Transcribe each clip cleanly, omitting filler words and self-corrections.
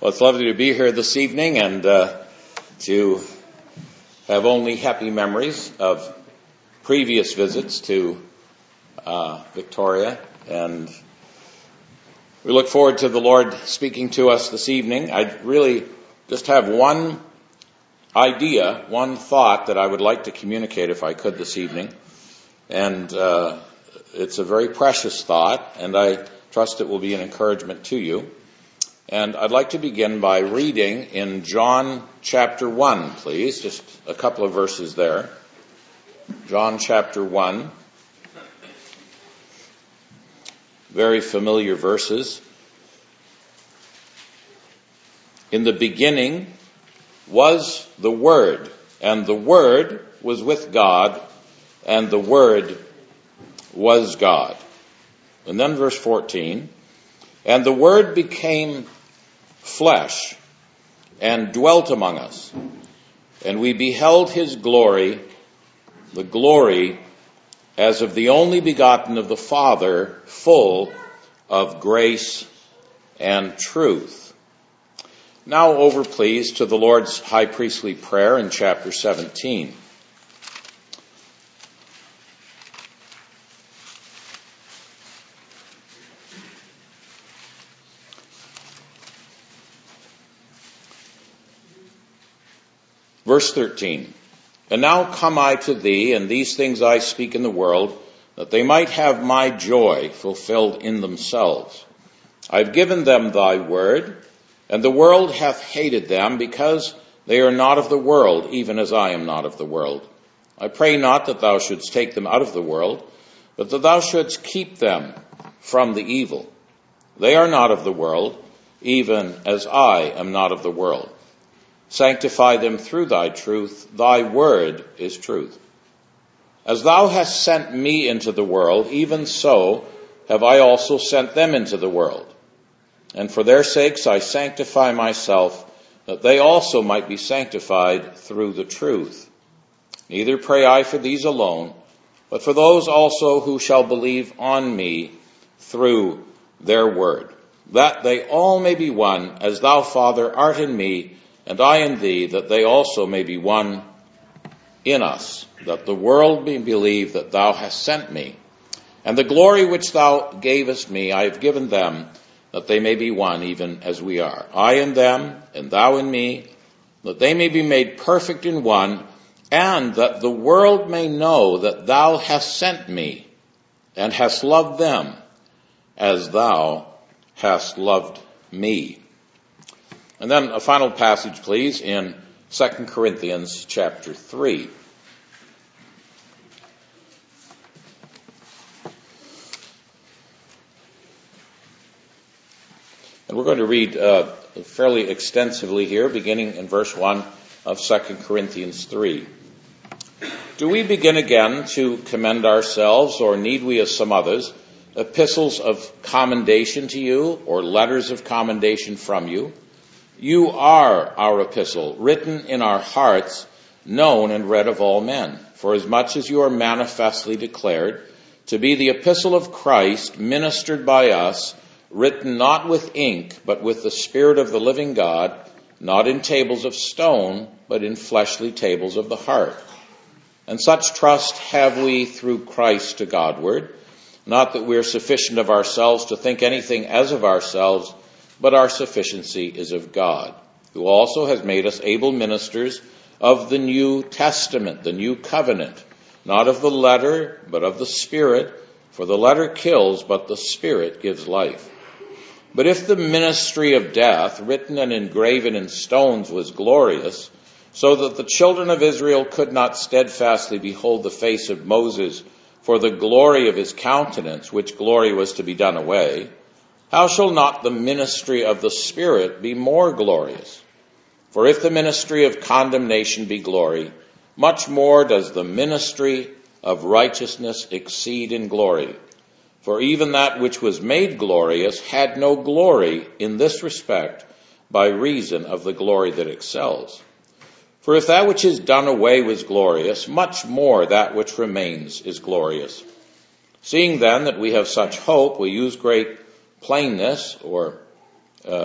Well, it's lovely to be here this evening and to have only happy memories of previous visits to Victoria. And we look forward to the Lord speaking to us this evening. I really just have one idea, one thought that I would like to communicate if I could this evening. And it's a very precious thought, and I trust it will be an encouragement to you. And I'd like to begin by reading in John chapter 1, please. Just a couple of verses there. John chapter 1. Very familiar verses. In the beginning was the Word, and the Word was with God, and the Word was God. And then verse 14. And the Word became flesh and dwelt among us, and we beheld his glory, the glory as of the only begotten of the Father, full of grace and truth. Now over, please, to the Lord's high priestly prayer in chapter 17. Verse 13, And now come I to thee, and these things I speak in the world, that they might have my joy fulfilled in themselves. I've given them thy word, and the world hath hated them, because they are not of the world, even as I am not of the world. I pray not that thou shouldst take them out of the world, but that thou shouldst keep them from the evil. They are not of the world, even as I am not of the world. Sanctify them through thy truth. Thy word is truth. As thou hast sent me into the world, even so have I also sent them into the world. And for their sakes I sanctify myself, that they also might be sanctified through the truth. Neither pray I for these alone, but for those also who shall believe on me through their word, that they all may be one, as thou, Father, art in me, and I in thee, that they also may be one in us, that the world may believe that thou hast sent me. And the glory which thou gavest me I have given them, that they may be one, even as we are. I in them, and thou in me, that they may be made perfect in one, and that the world may know that thou hast sent me, and hast loved them, as thou hast loved me. And then a final passage, please, in 2 Corinthians chapter 3. And we're going to read fairly extensively here, beginning in verse 1 of 2 Corinthians 3. Do we begin again to commend ourselves, or need we, as some others, epistles of commendation to you, or letters of commendation from you? You are our epistle, written in our hearts, known and read of all men. For as much as you are manifestly declared to be the epistle of Christ, ministered by us, written not with ink, but with the Spirit of the living God, not in tables of stone, but in fleshly tables of the heart. And such trust have we through Christ to Godward, not that we are sufficient of ourselves to think anything as of ourselves, but our sufficiency is of God, who also has made us able ministers of the New Testament, the New Covenant, not of the letter, but of the Spirit, for the letter kills, but the Spirit gives life. But if the ministry of death, written and engraven in stones, was glorious, so that the children of Israel could not steadfastly behold the face of Moses for the glory of his countenance, which glory was to be done away, how shall not the ministry of the Spirit be more glorious? For if the ministry of condemnation be glory, much more does the ministry of righteousness exceed in glory. For even that which was made glorious had no glory in this respect, by reason of the glory that excels. For if that which is done away was glorious, much more that which remains is glorious. Seeing then that we have such hope, we use great plainness or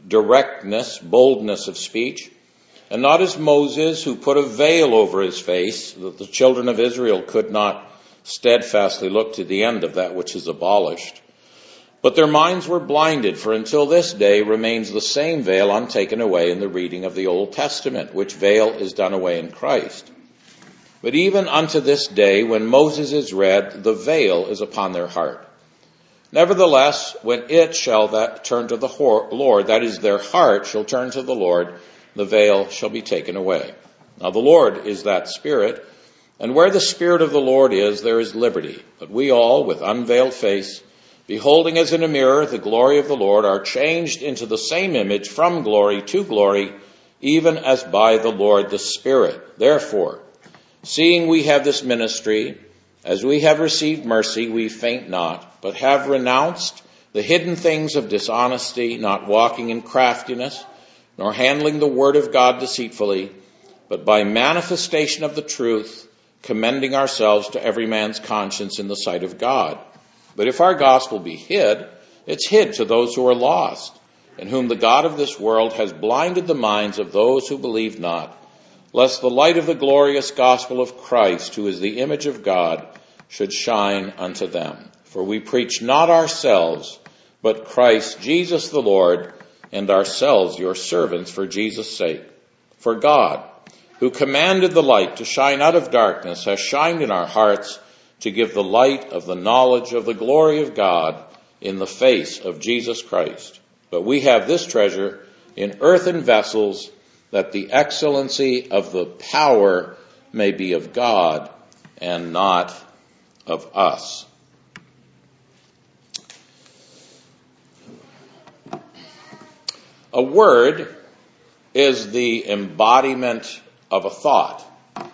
directness, boldness of speech, and not as Moses, who put a veil over his face, that the children of Israel could not steadfastly look to the end of that which is abolished. But their minds were blinded, for until this day remains the same veil untaken away in the reading of the Old Testament, which veil is done away in Christ. But even unto this day, when Moses is read, the veil is upon their heart. Nevertheless, when it shall turn to the Lord, that is, their heart shall turn to the Lord, the veil shall be taken away. Now the Lord is that Spirit, and where the Spirit of the Lord is, there is liberty. But we all, with unveiled face, beholding as in a mirror the glory of the Lord, are changed into the same image from glory to glory, even as by the Lord the Spirit. Therefore, seeing we have this ministry, as we have received mercy, we faint not, but have renounced the hidden things of dishonesty, not walking in craftiness, nor handling the word of God deceitfully, but by manifestation of the truth, commending ourselves to every man's conscience in the sight of God. But if our gospel be hid, it's hid to those who are lost, in whom the God of this world has blinded the minds of those who believe not, lest the light of the glorious gospel of Christ, who is the image of God, should shine unto them. For we preach not ourselves, but Christ Jesus the Lord, and ourselves your servants for Jesus' sake. For God, who commanded the light to shine out of darkness, has shined in our hearts to give the light of the knowledge of the glory of God in the face of Jesus Christ. But we have this treasure in earthen vessels, that the excellency of the power may be of God and not of us. A word is the embodiment of a thought.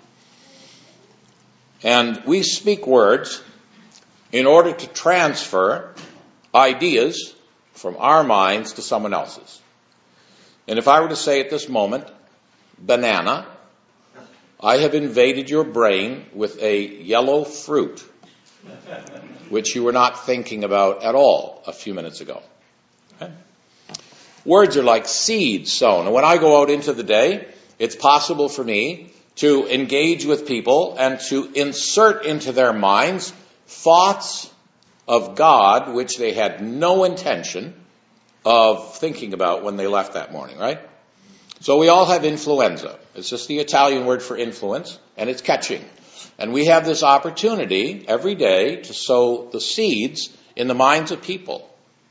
And we speak words in order to transfer ideas from our minds to someone else's. And if I were to say at this moment, banana, I have invaded your brain with a yellow fruit, which you were not thinking about at all a few minutes ago. Okay? Words are like seeds sown. And when I go out into the day, it's possible for me to engage with people and to insert into their minds thoughts of God which they had no intention of thinking about when they left that morning, right? So we all have influenza. It's just the Italian word for influence, and it's catching. And we have this opportunity every day to sow the seeds in the minds of people.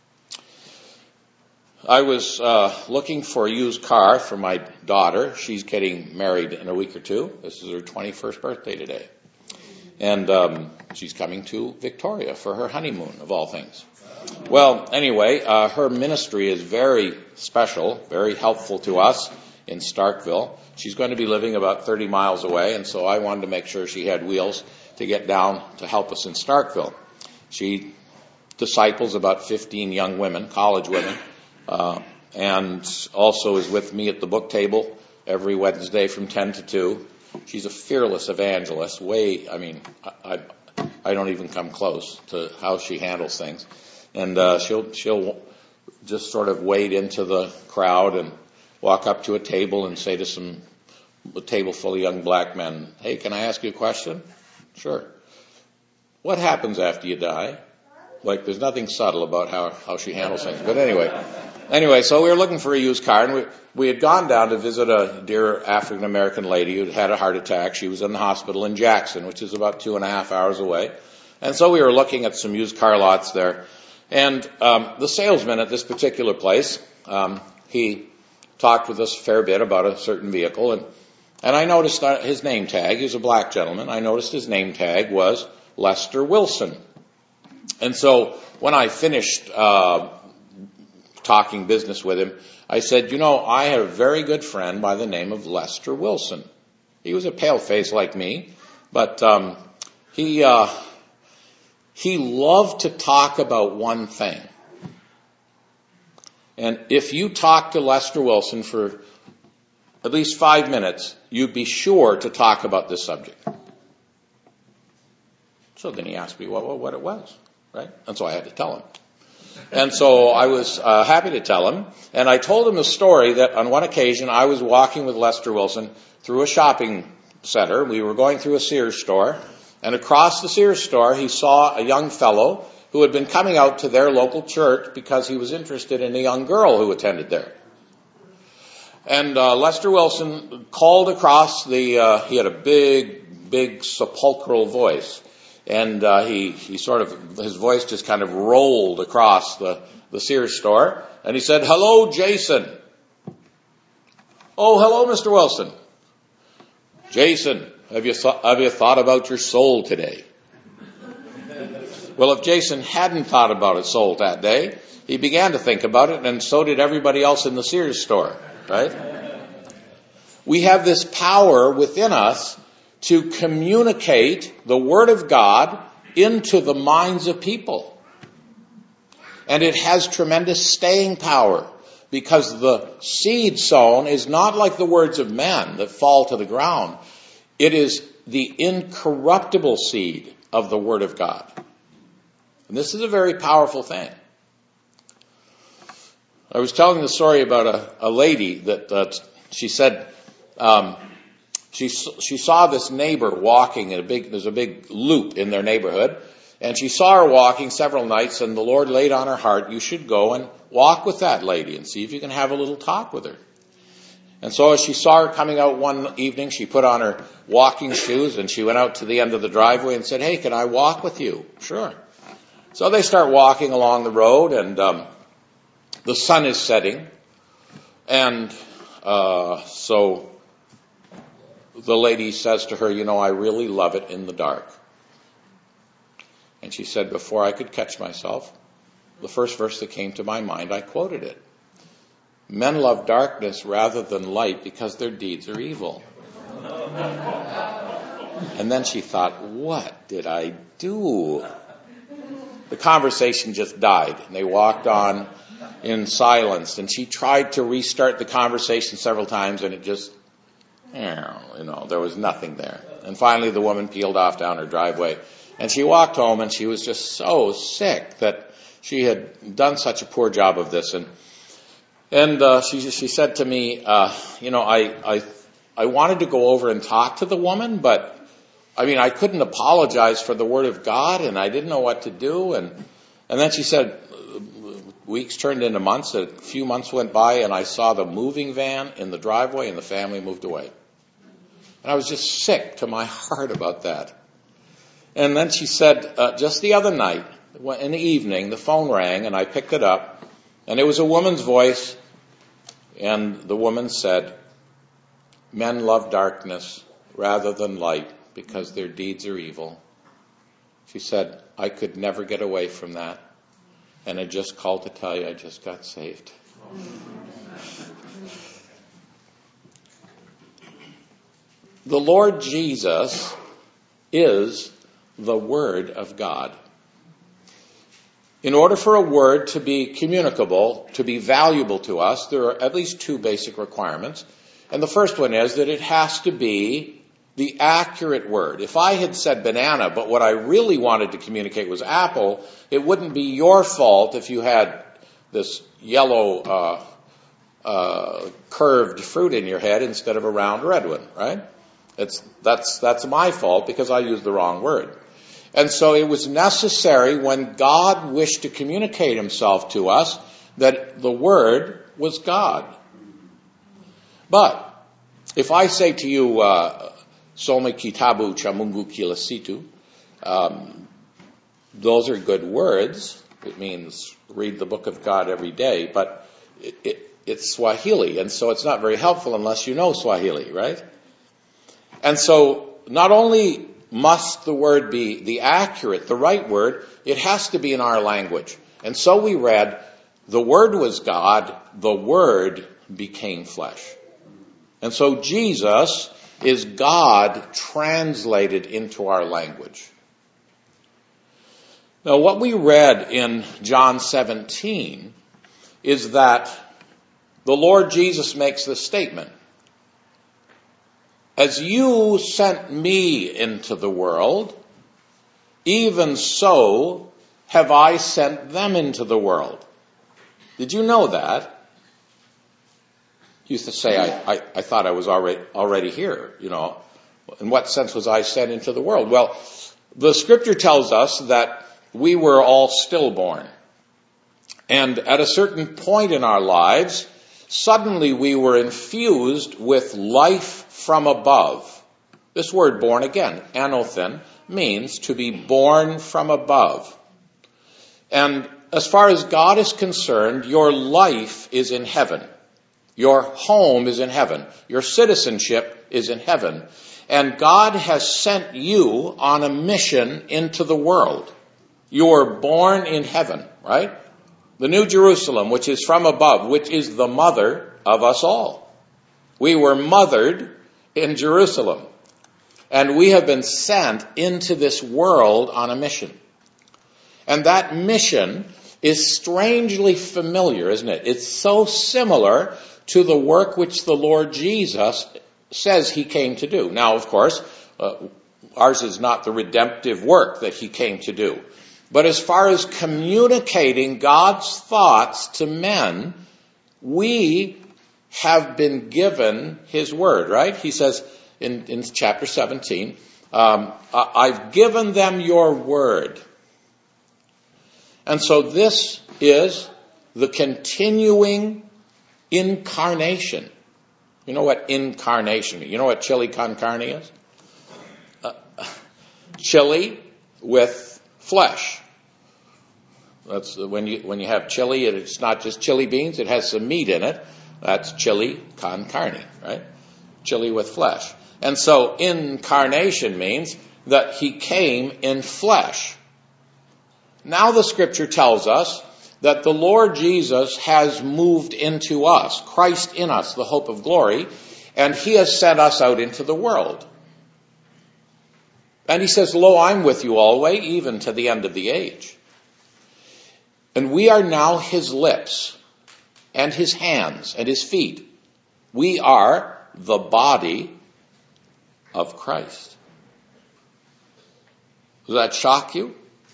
I was looking for a used car for my daughter. She's getting married in a week or two. This is her 21st birthday today. And she's coming to Victoria for her honeymoon, of all things. Well, anyway, her ministry is very special, very helpful to us in Starkville. She's going to be living about 30 miles away, and so I wanted to make sure she had wheels to get down to help us in Starkville. She disciples about 15 young women, college women, and also is with me at the book table every Wednesday from 10 to 2. She's a fearless evangelist. I don't even come close to how she handles things. And she'll just sort of wade into the crowd and walk up to a table and say to a table full of young black men, "Hey, can I ask you a question?" "Sure." "What happens after you die?" Like, there's nothing subtle about how she handles things. But anyway, so we were looking for a used car, and we had gone down to visit a dear African-American lady who had a heart attack. She was in the hospital in Jackson, which is about 2.5 hours away. And so we were looking at some used car lots there. And the salesman at this particular place, he talked with us a fair bit about a certain vehicle. And I noticed his name tag. He was a black gentleman. I noticed his name tag was Lester Wilson. And so when I finished talking business with him, I said, I had a very good friend by the name of Lester Wilson. He was a pale face like me, but he loved to talk about one thing. And if you talk to Lester Wilson for at least 5 minutes, you'd be sure to talk about this subject. So then he asked me what it was, right? And so I had to tell him. And so I was happy to tell him. And I told him a story that on one occasion I was walking with Lester Wilson through a shopping center. We were going through a Sears store. And across the Sears store, he saw a young fellow who had been coming out to their local church because he was interested in a young girl who attended there. And Lester Wilson called across he had a big sepulchral voice. And his voice just kind of rolled across the Sears store. And he said, "Hello, Jason." "Oh, hello, Mr. Wilson." "Jason, have you thought about your soul today?" Well, if Jason hadn't thought about his soul that day, he began to think about it, and so did everybody else in the Sears store, right? We have this power within us to communicate the Word of God into the minds of people. And it has tremendous staying power, because the seed sown is not like the words of men that fall to the ground. It is the incorruptible seed of the Word of God. And this is a very powerful thing. I was telling the story about a lady that she said she saw this neighbor walking there's a big loop in their neighborhood, and she saw her walking several nights, and the Lord laid on her heart, "You should go and walk with that lady and see if you can have a little talk with her." And so as she saw her coming out one evening, she put on her walking shoes and she went out to the end of the driveway and said, "Hey, can I walk with you?" "Sure." So they start walking along the road, and the sun is setting. And so the lady says to her, "I really love it in the dark." And she said, "Before I could catch myself, the first verse that came to my mind, I quoted it. Men love darkness rather than light because their deeds are evil." And then she thought, what did I do? The conversation just died, and they walked on in silence. And she tried to restart the conversation several times, and it just, there was nothing there. And finally the woman peeled off down her driveway, and she walked home, and she was just so sick that she had done such a poor job of this. And she said to me, I wanted to go over and talk to the woman, but I couldn't apologize for the Word of God, and I didn't know what to do. And then she said, weeks turned into months. A few months went by, and I saw the moving van in the driveway, and the family moved away. And I was just sick to my heart about that. And then she said, just the other night, in the evening, the phone rang, and I picked it up, and it was a woman's voice, and the woman said, "Men love darkness rather than light because their deeds are evil." She said, "I could never get away from that, and I just called to tell you I just got saved." The Lord Jesus is the Word of God. In order for a word to be communicable, to be valuable to us, there are at least two basic requirements. And the first one is that it has to be the accurate word. If I had said banana, but what I really wanted to communicate was apple, it wouldn't be your fault if you had this yellow curved fruit in your head instead of a round red one, right? That's my fault because I used the wrong word. And so it was necessary when God wished to communicate himself to us that the Word was God. But if I say to you, Some kitabu cha Mungu kila siku, those are good words. It means read the book of God every day, but it's Swahili, and so it's not very helpful unless you know Swahili, right? And so not only must the word be the accurate, the right word, it has to be in our language. And so we read, the Word was God, the Word became flesh. And so Jesus is God translated into our language. Now what we read in John 17 is that the Lord Jesus makes this statement. As you sent me into the world, even so have I sent them into the world. Did you know that? You used to say, I thought I was already here, In what sense was I sent into the world? Well, the scripture tells us that we were all stillborn. And at a certain point in our lives, suddenly we were infused with life from above. This word born again, anothen, means to be born from above. And as far as God is concerned, your life is in heaven. Your home is in heaven. Your citizenship is in heaven. And God has sent you on a mission into the world. You are born in heaven, right? The New Jerusalem, which is from above, which is the mother of us all. We were mothered in Jerusalem. And we have been sent into this world on a mission. And that mission is strangely familiar, isn't it? It's so similar to the work which the Lord Jesus says he came to do. Now, of course, ours is not the redemptive work that he came to do. But as far as communicating God's thoughts to men, we have been given his word, right? He says in chapter 17, I've given them your word. And so this is the continuing incarnation. You know what incarnation means? You know what chili con carne is? Chili with flesh. That's when you have chili, it's not just chili beans, it has some meat in it. That's chili con carne, right? Chili with flesh. And so incarnation means that he came in flesh. Now the scripture tells us that the Lord Jesus has moved into us, Christ in us, the hope of glory, and he has sent us out into the world. And he says, lo, I'm with you always, even to the end of the age. And we are now his lips and his hands and his feet. We are the body of Christ. Does that shock you?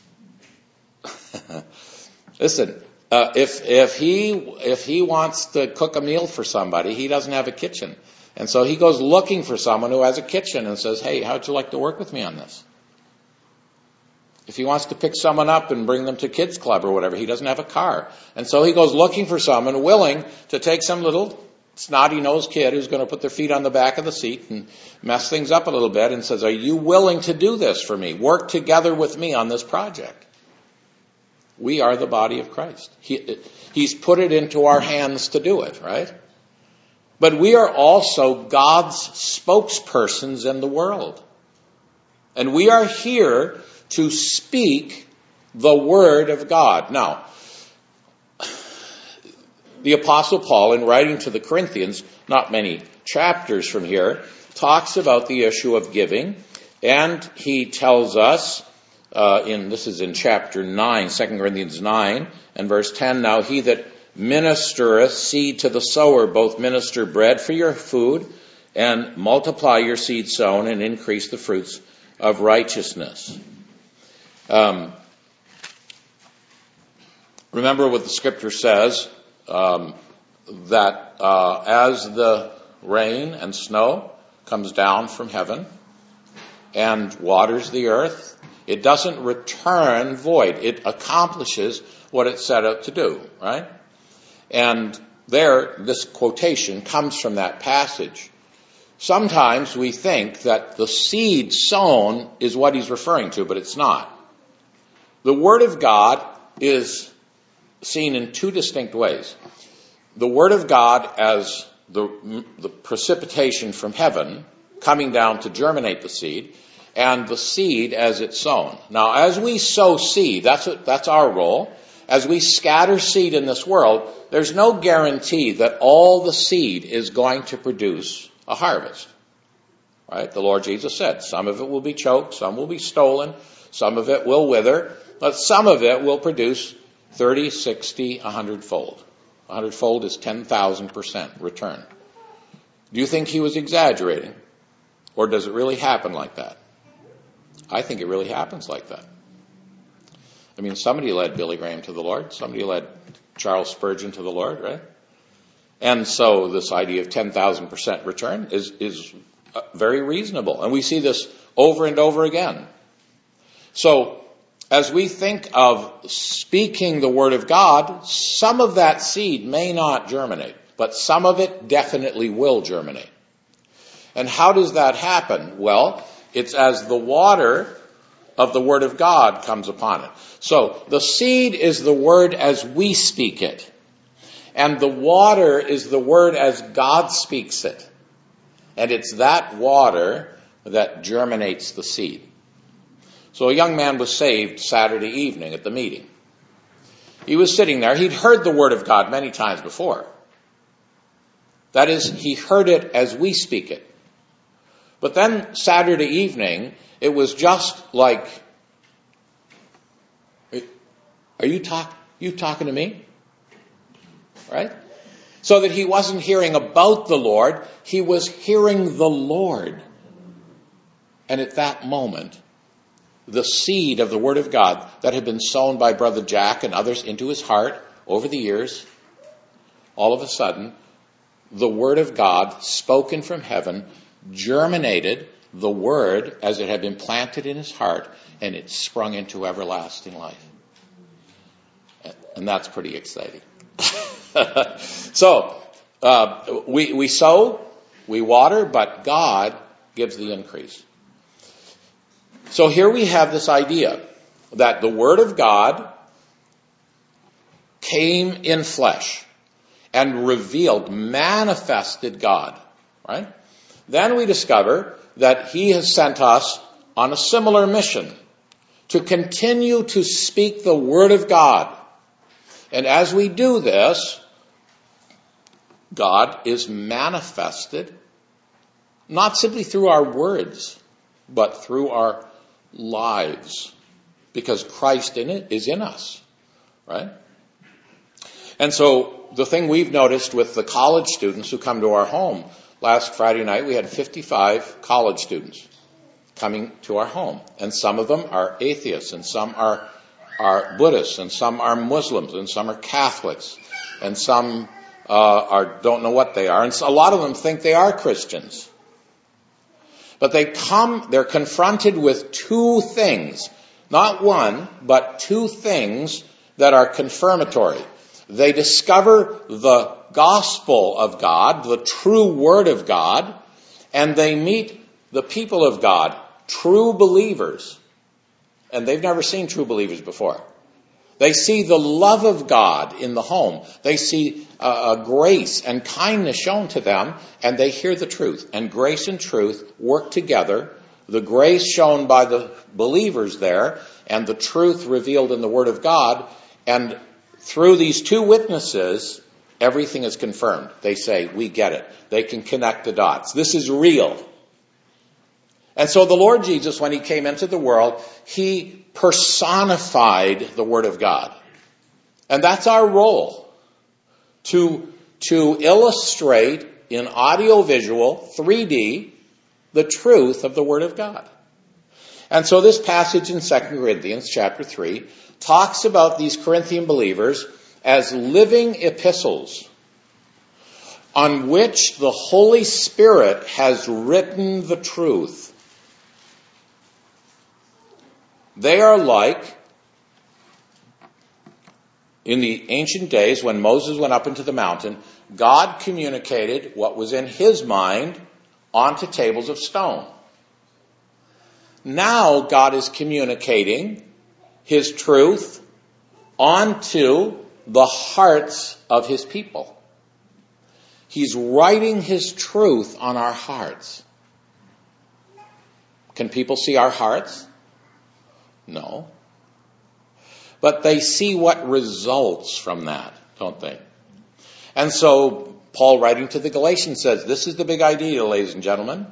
Listen, if he wants to cook a meal for somebody, he doesn't have a kitchen. And so he goes looking for someone who has a kitchen and says, hey, how'd you like to work with me on this? If he wants to pick someone up and bring them to kids club or whatever, he doesn't have a car. And so he goes looking for someone willing to take some little snotty-nosed kid who's going to put their feet on the back of the seat and mess things up a little bit and says, are you willing to do this for me? Work together with me on this project. We are the body of Christ. He's put it into our hands to do it, right? But we are also God's spokespersons in the world. And we are here to speak the word of God. Now, the Apostle Paul, in writing to the Corinthians, not many chapters from here, talks about the issue of giving. And he tells us, this is in chapter 9, 2 Corinthians 9, and verse 10, now he that ministereth seed to the sower, both minister bread for your food, and multiply your seed sown, and increase the fruits of righteousness. Remember what the scripture says, that as the rain and snow comes down from heaven and waters the earth, it doesn't return void. It accomplishes what it set out to do, right? And this quotation comes from that passage. Sometimes we think that the seed sown is what he's referring to, but it's not. The Word of God is seen in two distinct ways. The Word of God as the precipitation from heaven coming down to germinate the seed, and the seed as it's sown. Now, as we sow seed, that's our role. As we scatter seed in this world, there's no guarantee that all the seed is going to produce a harvest. Right? The Lord Jesus said, some of it will be choked, some will be stolen, some of it will wither, but some of it will produce 30, 60, 100-fold. 100-fold is 10,000% return. Do you think he was exaggerating? Or does it really happen like that? I think it really happens like that. I mean, somebody led Billy Graham to the Lord. Somebody led Charles Spurgeon to the Lord, right? And so this idea of 10,000% return is very reasonable. And we see this over and over again. So as we think of speaking the Word of God, some of that seed may not germinate, but some of it definitely will germinate. And how does that happen? Well, it's as the water of the Word of God comes upon it. So the seed is the Word as we speak it. And the water is the Word as God speaks it. And it's that water that germinates the seed. So a young man was saved Saturday evening at the meeting. He was sitting there. He'd heard the Word of God many times before. That is, he heard it as we speak it. But then Saturday evening, it was just like, are you talking to me? Right? So that he wasn't hearing about the Lord, he was hearing the Lord. And at that moment, the seed of the Word of God that had been sown by Brother Jack and others into his heart over the years, all of a sudden, the Word of God, spoken from heaven, germinated the Word as it had been planted in his heart, and it sprung into everlasting life. And that's pretty exciting. So, we sow, we water, but God gives the increase. So here we have this idea that the Word of God came in flesh and revealed, manifested God, right? Then we discover that He has sent us on a similar mission to continue to speak the Word of God. And as we do this, God is manifested not simply through our words, but through our lives, because Christ in it is in us, right? And so the thing we've noticed with the college students who come to our home, last Friday night we had 55 college students coming to our home, and some of them are atheists, and some are Buddhists, and some are Muslims, and some are Catholics, and some don't know what they are, and so a lot of them think they are Christians. But they're confronted with two things, not one, but two things that are confirmatory. They discover the gospel of God, the true Word of God, and they meet the people of God, true believers. And they've never seen true believers before. They see the love of God in the home. They see grace and kindness shown to them, and they hear the truth. And grace and truth work together. The grace shown by the believers there, and the truth revealed in the Word of God. And through these two witnesses, everything is confirmed. They say, we get it. They can connect the dots. This is real. And so the Lord Jesus, when He came into the world, He personified the Word of God. And that's our role, to illustrate in audiovisual, 3D, the truth of the Word of God. And so this passage in 2 Corinthians chapter 3 talks about these Corinthian believers as living epistles on which the Holy Spirit has written the truth. They are like, in the ancient days when Moses went up into the mountain, God communicated what was in His mind onto tables of stone. Now God is communicating His truth onto the hearts of His people. He's writing His truth on our hearts. Can people see our hearts? No. But they see what results from that, don't they? And so Paul, writing to the Galatians, says, this is the big idea, ladies and gentlemen.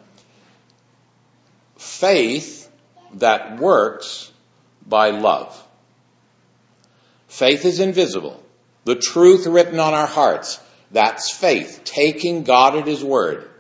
Faith that works by love. Faith is invisible. The truth written on our hearts, that's faith, taking God at His word.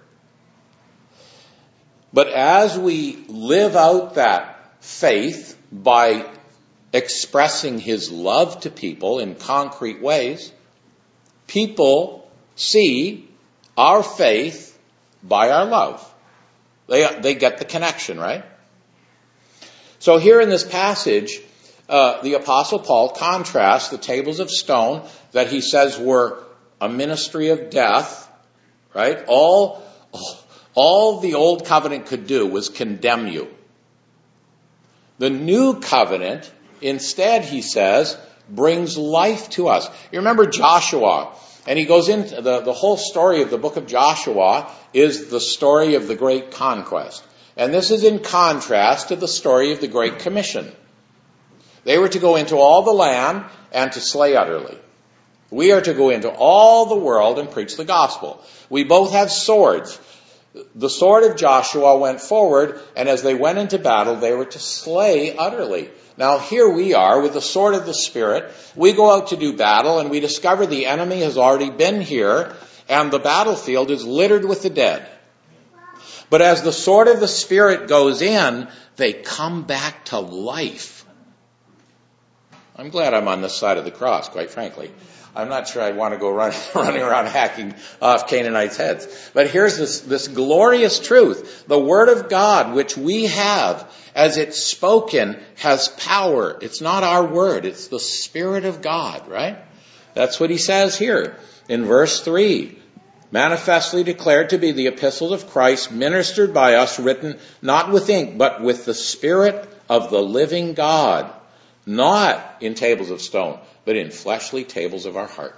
But as we live out that faith by expressing his love to people in concrete ways, people see our faith by our love. They get the connection, right? So here in this passage, the Apostle Paul contrasts the tables of stone that he says were a ministry of death, right? All the old covenant could do was condemn you. The new covenant, instead, he says, brings life to us. You remember Joshua, and he goes into the whole story of the book of Joshua is the story of the great conquest. And this is in contrast to the story of the Great Commission. They were to go into all the land and to slay utterly. We are to go into all the world and preach the gospel. We both have swords. The sword of Joshua went forward, and as they went into battle, they were to slay utterly. Now here we are with the sword of the Spirit. We go out to do battle, and we discover the enemy has already been here, and the battlefield is littered with the dead. But as the sword of the Spirit goes in, they come back to life. I'm glad I'm on this side of the cross, quite frankly. I'm not sure I'd want to go running around hacking off Canaanites' heads. But here's this glorious truth. The Word of God, which we have, as it's spoken, has power. It's not our word. It's the Spirit of God, right? That's what he says here in verse 3. Manifestly declared to be the epistles of Christ, ministered by us, written not with ink, but with the Spirit of the living God. Not in tables of stone, but in fleshly tables of our heart.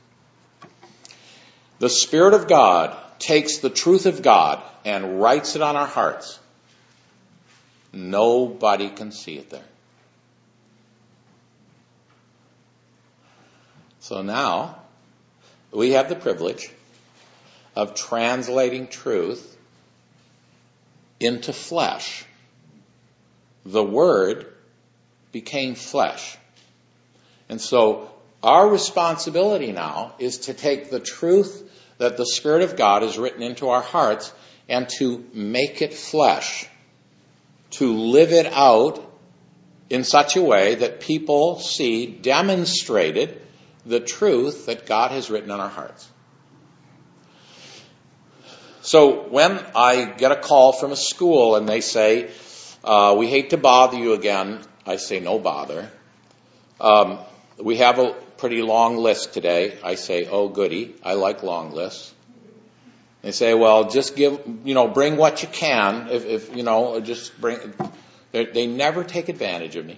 The Spirit of God takes the truth of God and writes it on our hearts. Nobody can see it there. So now, we have the privilege of translating truth into flesh. The Word became flesh. And so our responsibility now is to take the truth that the Spirit of God has written into our hearts and to make it flesh, to live it out in such a way that people see demonstrated the truth that God has written on our hearts. So when I get a call from a school and they say, we hate to bother you again, I say, no bother. We have a pretty long list today. I say, oh, goody. I like long lists. They say, well, just bring what you can. If just bring. They never take advantage of me.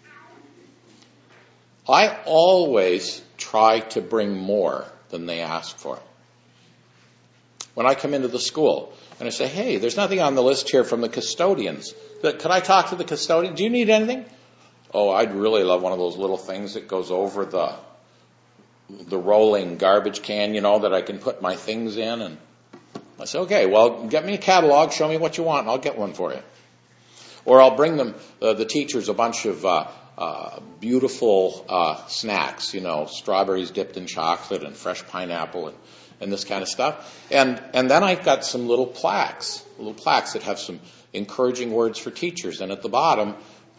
I always try to bring more than they ask for. When I come into the school and I say, hey, there's nothing on the list here from the custodians. Could I talk to the custodian? Do you need anything? Oh, I'd really love one of those little things that goes over the rolling garbage can, that I can put my things in. And I say, okay, well, get me a catalog, show me what you want, and I'll get one for you. Or I'll bring them, the teachers, a bunch of beautiful snacks, strawberries dipped in chocolate and fresh pineapple and this kind of stuff. And then I've got some little plaques that have some encouraging words for teachers. And at the bottom,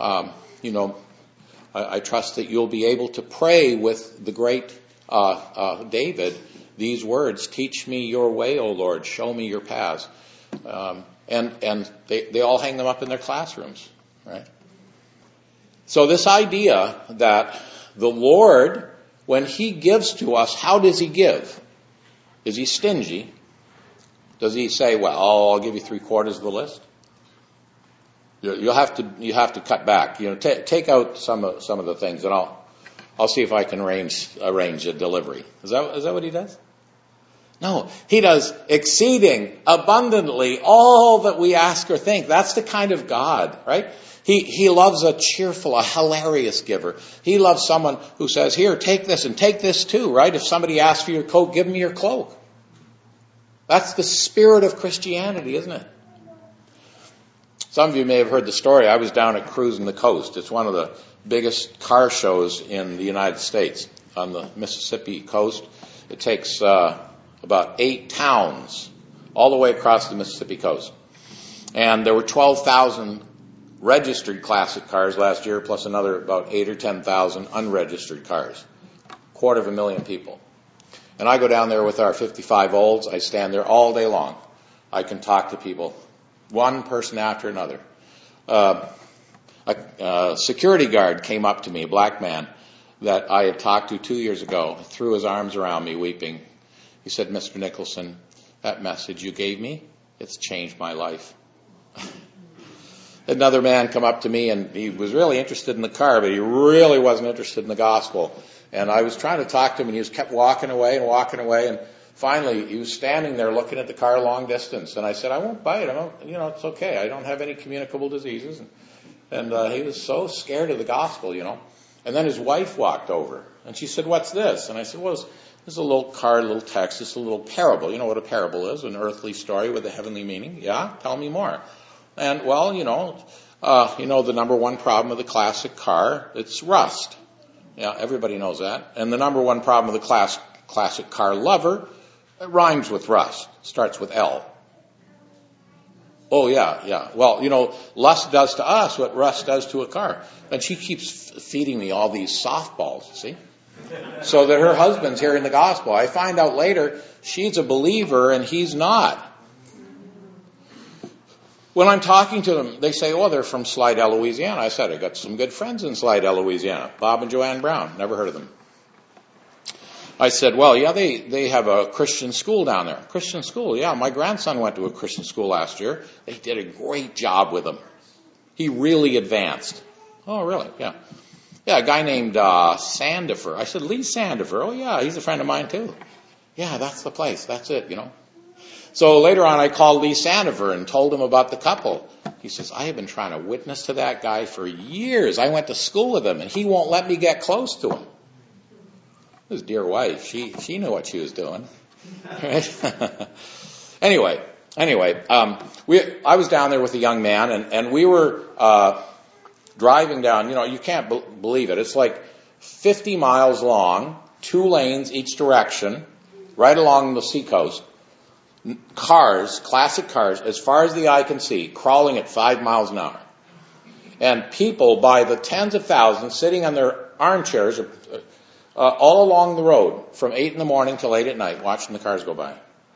I trust that you'll be able to pray with the great David these words: teach me your way, O Lord, show me your paths. And they all hang them up in their classrooms, right? So this idea that the Lord, when he gives to us, how does he give? Is he stingy? Does he say, well, I'll give you 3/4 of the list? You have to cut back. Take out some of the things, and I'll see if I can arrange a delivery. Is that what he does? No, he does exceeding abundantly all that we ask or think. That's the kind of God, right? He loves a cheerful, a hilarious giver. He loves someone who says, here, take this and take this too, right? If somebody asks for your coat, give me your cloak. That's the spirit of Christianity, isn't it? Some of you may have heard the story. I was down at Cruising the Coast. It's one of the biggest car shows in the United States on the Mississippi coast. It takes about 8 towns all the way across the Mississippi coast. And there were 12,000 registered classic cars last year, plus another about 8,000 or 10,000 unregistered cars. 250,000 people. And I go down there with our 55 olds. I stand there all day long. I can talk to people, one person after another. A security guard came up to me, a black man, that I had talked to 2 years ago, threw his arms around me weeping. He said, "Mr. Nicholson, that message you gave me, it's changed my life." Another man come up to me, and he was really interested in the car, but he really wasn't interested in the gospel. And I was trying to talk to him, and he just kept walking away, and finally he was standing there looking at the car long distance. And I said, "I won't buy it. It's okay. I don't have any communicable diseases." And he was so scared of the gospel, And then his wife walked over, and she said, "What's this?" And I said, "Well, this is a little card, a little text. It's a little parable. You know what a parable is? An earthly story with a heavenly meaning." "Yeah, tell me more." And, well, the number one problem of the classic car, it's rust. Yeah, everybody knows that. And the number one problem of the classic car lover, it rhymes with rust. Starts with L. "Oh, yeah. Well, lust does to us what rust does to a car." And she keeps feeding me all these softballs, see? So that her husband's hearing the gospel. I find out later she's a believer and he's not. When I'm talking to them, they say, "Oh, they're from Slidell, Louisiana." I said, "I got some good friends in Slidell, Louisiana. Bob and Joanne Brown. Never heard of them." I said, "Well, yeah, they have a Christian school down there." "Christian school? Yeah, my grandson went to a Christian school last year. They did a great job with him. He really advanced." "Oh, really?" "Yeah. Yeah, a guy named Sandifer." I said, "Lee Sandifer?" "Oh, yeah, he's a friend of mine, too." "Yeah, that's the place. That's it, So later on, I called Lee Sandifer and told him about the couple. He says, "I have been trying to witness to that guy for years. I went to school with him, and he won't let me get close to him." His dear wife, she knew what she was doing. Anyway, I was down there with a young man, and we were driving down. You can't believe it. It's like 50 miles long, 2 lanes each direction, right along the seacoast. Cars, classic cars, as far as the eye can see, crawling at 5 miles an hour. And people by the tens of thousands sitting on their armchairs all along the road from 8 in the morning till 8 at night watching the cars go by.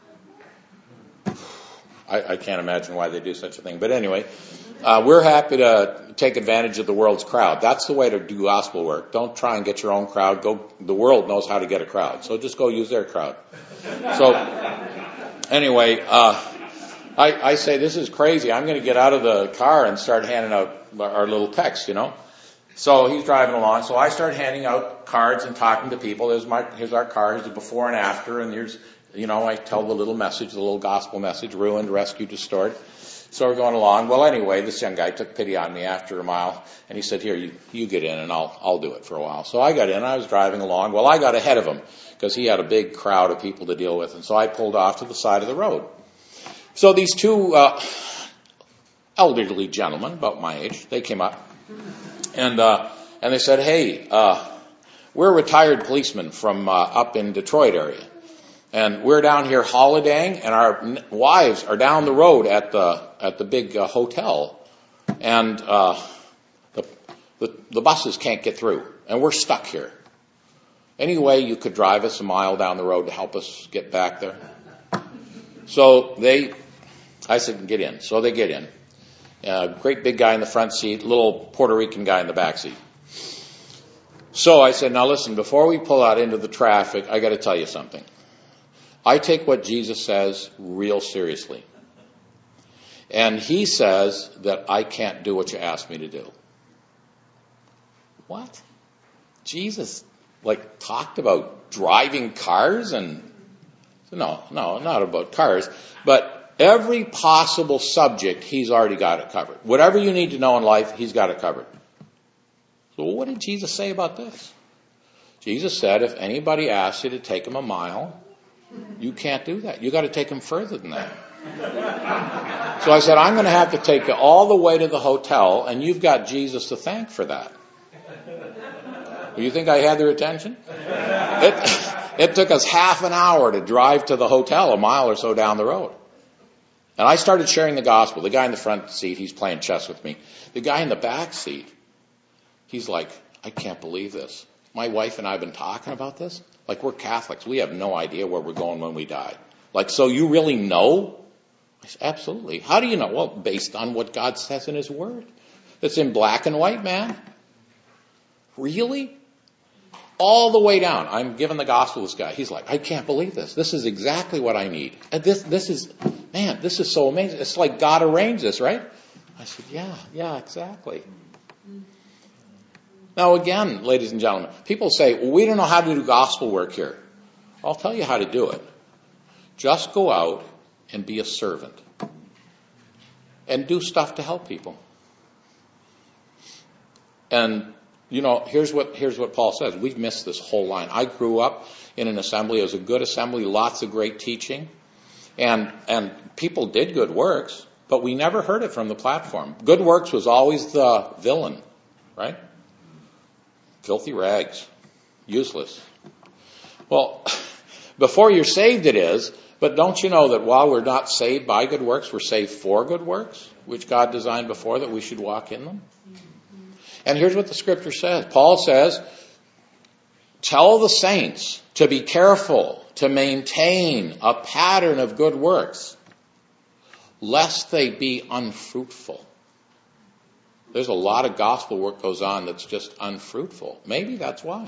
I can't imagine why they do such a thing. But anyway, we're happy to take advantage of the world's crowd. That's the way to do gospel work. Don't try and get your own crowd. The world knows how to get a crowd. So just go use their crowd. So anyway, I say, "This is crazy. I'm going to get out of the car and start handing out our little text, So he's driving along. So I start handing out cards and talking to people. Here's our car. Here's the before and after. And here's, I tell the little message, the little gospel message, ruined, rescued, restored. So we're going along. Well, anyway, this young guy took pity on me after a mile. And he said, "Here, you get in and I'll do it for a while." So I got in. I was driving along. Well, I got ahead of him because he had a big crowd of people to deal with. And so I pulled off to the side of the road. So these 2 elderly gentlemen, about my age, they came up. And they said, "Hey, we're retired policemen from up in Detroit area. And we're down here holidaying, and our wives are down the road at the big hotel. And the buses can't get through, and we're stuck here. Any way you could drive us a mile down the road to help us get back there?" So I said, "Get in." So they get in. Great big guy in the front seat, little Puerto Rican guy in the back seat. So I said, "Now listen, before we pull out into the traffic, I got to tell you something. I take what Jesus says real seriously. And he says that I can't do what you asked me to do." What? Jesus talked about driving cars? And no, not about cars, but every possible subject, he's already got it covered. Whatever you need to know in life, he's got it covered. So what did Jesus say about this? Jesus said, if anybody asks you to take him a mile, you can't do that. You got to take him further than that. So I said, I'm going to have to take you all the way to the hotel, and you've got Jesus to thank for that. Do you think I had their attention? It took us half an hour to drive to the hotel, a mile or so down the road. And I started sharing the gospel. The guy in the front seat, he's playing chess with me. The guy in the back seat, he's like, I can't believe this. My wife and I have been talking about this. Like, we're Catholics. We have no idea where we're going when we die. Like, so you really know? I said, absolutely. How do you know? Well, based on what God says in his word. It's in black and white, man. Really? All the way down. I'm giving the gospel to this guy. He's like, I can't believe this. This is exactly what I need. And this is so amazing. It's like God arranged this, right? I said, yeah, exactly. Now again, ladies and gentlemen, people say, well, we don't know how to do gospel work here. I'll tell you how to do it. Just go out and be a servant. And do stuff to help people. And, here's what Paul says. We've missed this whole line. I grew up in an assembly. It was a good assembly, lots of great teaching. And people did good works, but we never heard it from the platform. Good works was always the villain, right? Filthy rags. Useless. Well, before you're saved it is, but don't you know that while we're not saved by good works, we're saved for good works, which God designed before that we should walk in them? And here's what the scripture says. Paul says, tell the saints to be careful to maintain a pattern of good works, lest they be unfruitful. There's a lot of gospel work goes on that's just unfruitful. Maybe that's why.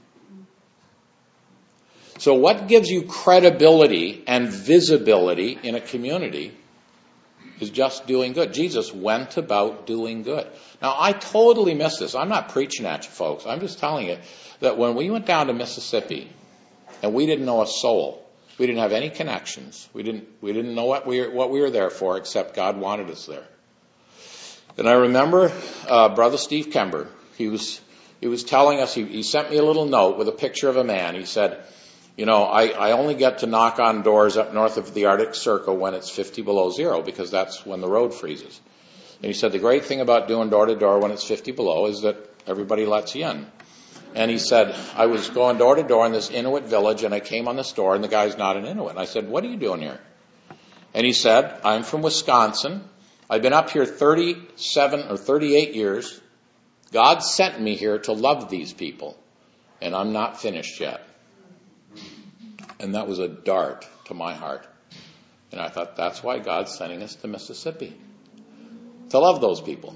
So what gives you credibility and visibility in a community is just doing good. Jesus went about doing good. Now, I totally missed this. I'm not preaching at you, folks. I'm just telling you that when we went down to Mississippi and we didn't know a soul, we didn't have any connections. We didn't know what we were there for, except God wanted us there. And I remember Brother Steve Kember. He was telling us. He sent me a little note with a picture of a man. He said, I only get to knock on doors up north of the Arctic Circle when it's 50 below zero, because that's when the road freezes. And he said the great thing about doing door to door when it's 50 below is that everybody lets you in. And he said, I was going door to door in this Inuit village, and I came on this door, and the guy's not an Inuit. And I said, what are you doing here? And he said, I'm from Wisconsin. I've been up here 37 or 38 years. God sent me here to love these people, and I'm not finished yet. And that was a dart to my heart. And I thought, that's why God's sending us to Mississippi, to love those people.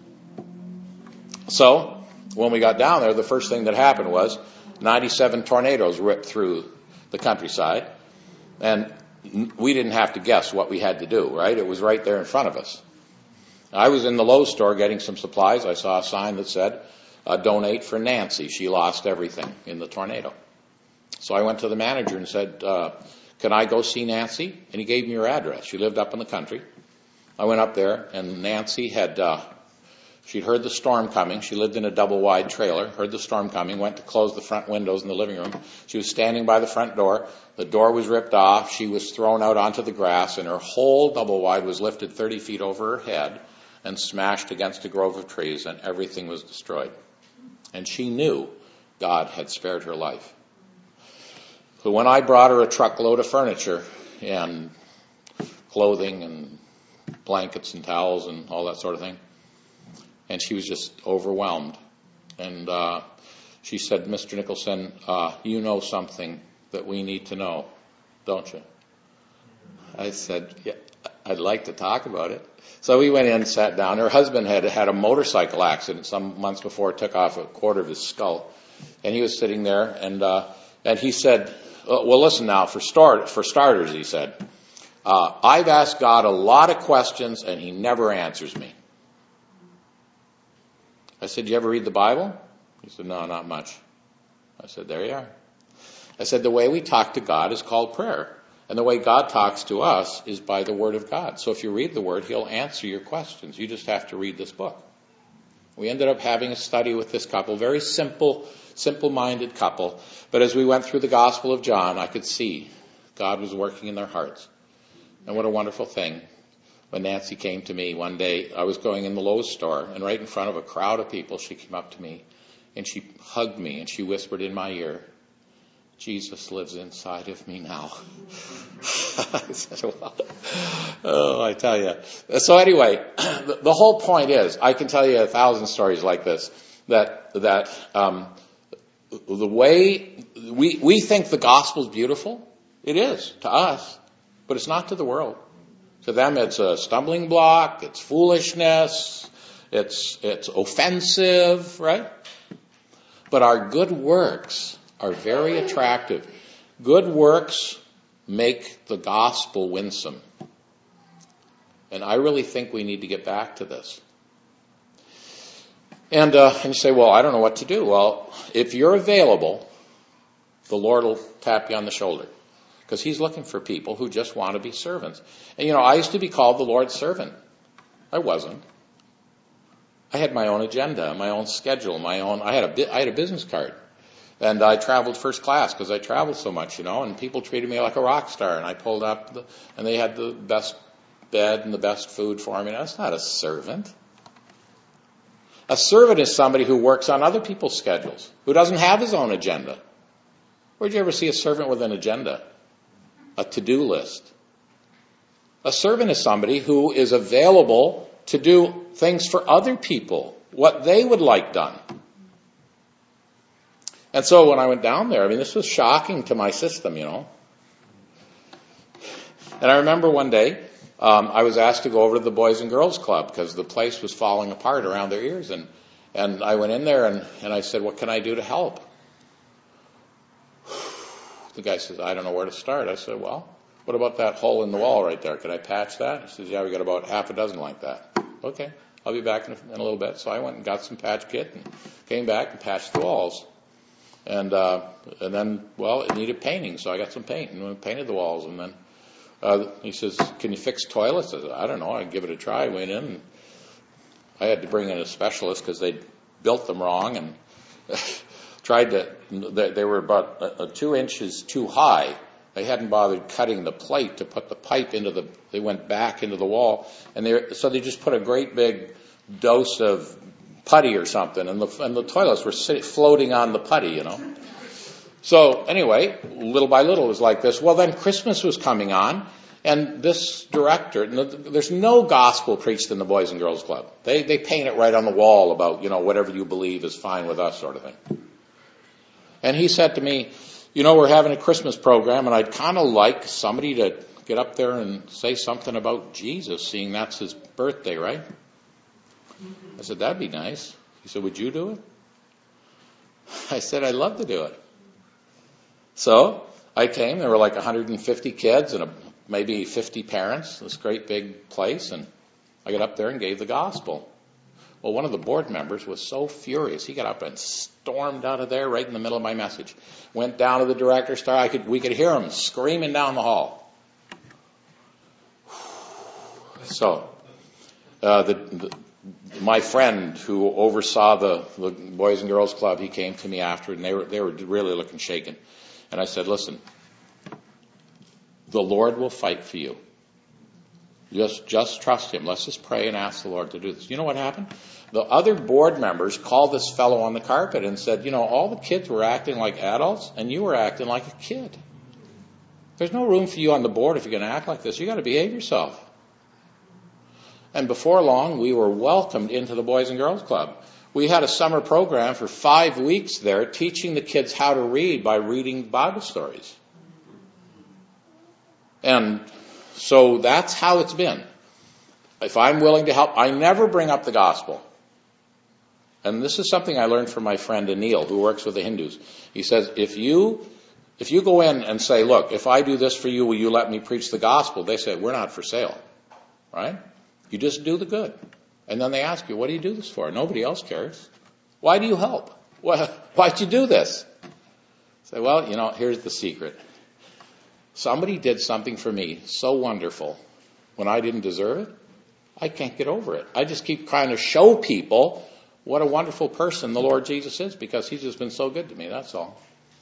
So, when we got down there, the first thing that happened was 97 tornadoes ripped through the countryside. And we didn't have to guess what we had to do, right? It was right there in front of us. I was in the Lowe's store getting some supplies. I saw a sign that said, donate for Nancy. She lost everything in the tornado. So I went to the manager and said, can I go see Nancy? And he gave me her address. She lived up in the country. I went up there, and Nancy she'd heard the storm coming. She lived in a double-wide trailer, heard the storm coming, went to close the front windows in the living room. She was standing by the front door. The door was ripped off. She was thrown out onto the grass, and her whole double-wide was lifted 30 feet over her head and smashed against a grove of trees, and everything was destroyed. And she knew God had spared her life. So when I brought her a truckload of furniture and clothing and blankets and towels and all that sort of thing, and she was just overwhelmed. And she said, Mr. Nicholson, you know something that we need to know, don't you? I said, yeah, I'd like to talk about it. So we went in and sat down. Her husband had had a motorcycle accident some months before. It took off a quarter of his skull. And he was sitting there, and he said, well, listen now, for starters, he said, I've asked God a lot of questions, and he never answers me. I said, do you ever read the Bible? He said, no, not much. I said, there you are. I said, the way we talk to God is called prayer. And the way God talks to us is by the Word of God. So if you read the Word, He'll answer your questions. You just have to read this book. We ended up having a study with this couple, very simple-minded couple. But as we went through the Gospel of John, I could see God was working in their hearts. And what a wonderful thing. When Nancy came to me one day, I was going in the Lowe's store, and right in front of a crowd of people, she came up to me, and she hugged me, and she whispered in my ear, Jesus lives inside of me now. I said, well, oh, I tell you. So anyway, the whole point is, I can tell you 1,000 stories like this, that the way we think the gospel is beautiful, it is to us, but it's not to the world. To them, it's a stumbling block, it's foolishness, it's offensive, right? But our good works are very attractive. Good works make the gospel winsome. And I really think we need to get back to this. And you say, well, I don't know what to do. Well, if you're available, the Lord will tap you on the shoulder. Because he's looking for people who just want to be servants. And I used to be called the Lord's servant. I wasn't. I had my own agenda, my own schedule, I had a business card. And I traveled first class because I traveled so much, and people treated me like a rock star. And I pulled up, and they had the best bed and the best food for me. That's not a servant. A servant is somebody who works on other people's schedules, who doesn't have his own agenda. Where'd you ever see a servant with an agenda? A to-do list. A servant is somebody who is available to do things for other people, what they would like done. And so when I went down there, this was shocking to my system, And I remember one day, I was asked to go over to the Boys and Girls Club because the place was falling apart around their ears. And I went in there and I said, what can I do to help? The guy says, I don't know where to start. I said, well, what about that hole in the wall right there? Can I patch that? He says, yeah, we got about half a dozen like that. Okay, I'll be back in a little bit. So I went and got some patch kit and came back and patched the walls. And then, well, it needed painting, so I got some paint and painted the walls. And then he says, can you fix toilets? I said, I don't know. I'd give it a try. I went in and I had to bring in a specialist because they built them wrong and they were about 2 inches too high. They hadn't bothered cutting the plate to put the pipe they went back into the wall. So they just put a great big dose of putty or something, and the toilets were floating on the putty, So anyway, little by little it was like this. Well, then Christmas was coming on, and this director, there's no gospel preached in the Boys and Girls Club. They paint it right on the wall about, whatever you believe is fine with us sort of thing. And he said to me, we're having a Christmas program, and I'd kind of like somebody to get up there and say something about Jesus, seeing that's his birthday, right? I said, that'd be nice. He said, would you do it? I said, I'd love to do it. So I came. There were like 150 kids and maybe 50 parents, this great big place, and I got up there and gave the gospel. Well, one of the board members was so furious. He got up and stormed out of there right in the middle of my message. Went down to the director's star. We could hear him screaming down the hall. So my friend who oversaw the Boys and Girls Club, he came to me after, and they were really looking shaken. And I said, listen, the Lord will fight for you. Just trust him. Let's just pray and ask the Lord to do this. You know what happened? The other board members called this fellow on the carpet and said, all the kids were acting like adults, and you were acting like a kid. There's no room for you on the board if you're going to act like this. You got to behave yourself. And before long, we were welcomed into the Boys and Girls Club. We had a summer program for 5 weeks there, teaching the kids how to read by reading Bible stories. And so that's how it's been. If I'm willing to help, I never bring up the gospel. And this is something I learned from my friend Anil, who works with the Hindus. He says, if you go in and say, look, if I do this for you, will you let me preach the gospel? They say, we're not for sale. Right? You just do the good. And then they ask you, what do you do this for? Nobody else cares. Why do you help? Why'd you do this? Say, well, here's the secret. Somebody did something for me so wonderful when I didn't deserve it. I can't get over it. I just keep trying to show people what a wonderful person the Lord Jesus is because he's just been so good to me. That's all.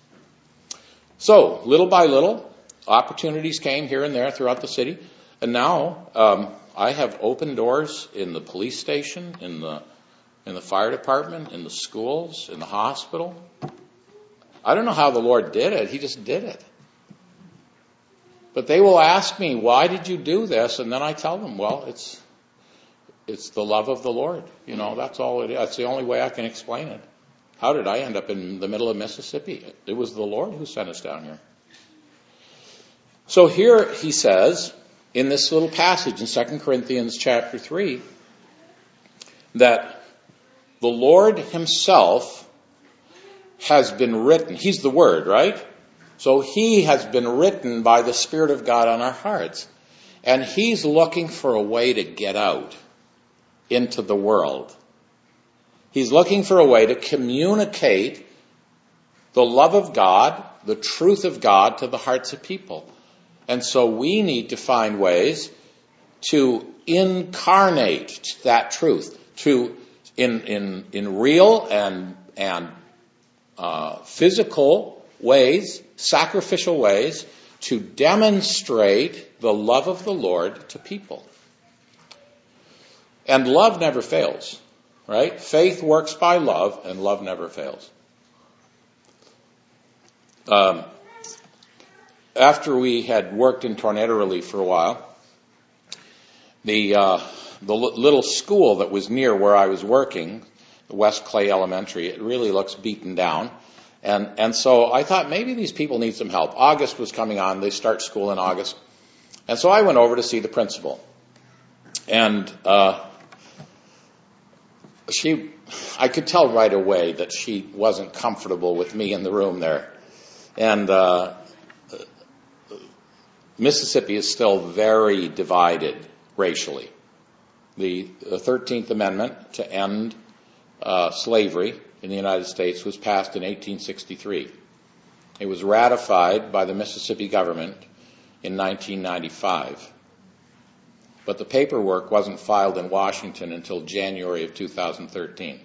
So, little by little, opportunities came here and there throughout the city. And now I have open doors in the police station, in the fire department, in the schools, in the hospital. I don't know how the Lord did it. He just did it. But they will ask me, why did you do this? And then I tell them, well, it's the love of the Lord. That's all it is. That's the only way I can explain it. How did I end up in the middle of Mississippi? It was the Lord who sent us down here. So here he says, in this little passage in 2 Corinthians chapter 3, that the Lord himself has been written. He's the Word, right? So he has been written by the Spirit of God on our hearts. And he's looking for a way to get out into the world. He's looking for a way to communicate the love of God, the truth of God to the hearts of people. And so we need to find ways to incarnate that truth, to in real and physical ways, sacrificial ways, to demonstrate the love of the Lord to people. And love never fails, right? Faith works by love, and love never fails. After we had worked in tornado relief for a while, the little school that was near where I was working, the West Clay Elementary, it really looks beaten down. And so I thought maybe these people need some help. August was coming on. They start school in August. And so I went over to see the principal. And I could tell right away that she wasn't comfortable with me in the room there. And Mississippi is still very divided racially. The 13th Amendment to end slavery in the United States was passed in 1863. It was ratified by the Mississippi government in 1995. But the paperwork wasn't filed in Washington until January of 2013.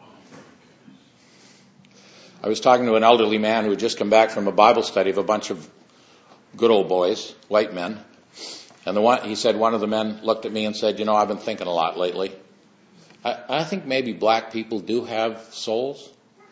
I was talking to an elderly man who had just come back from a Bible study of a bunch of good old boys, white men. And he said one of the men looked at me and said, I've been thinking a lot lately. I think maybe black people do have souls.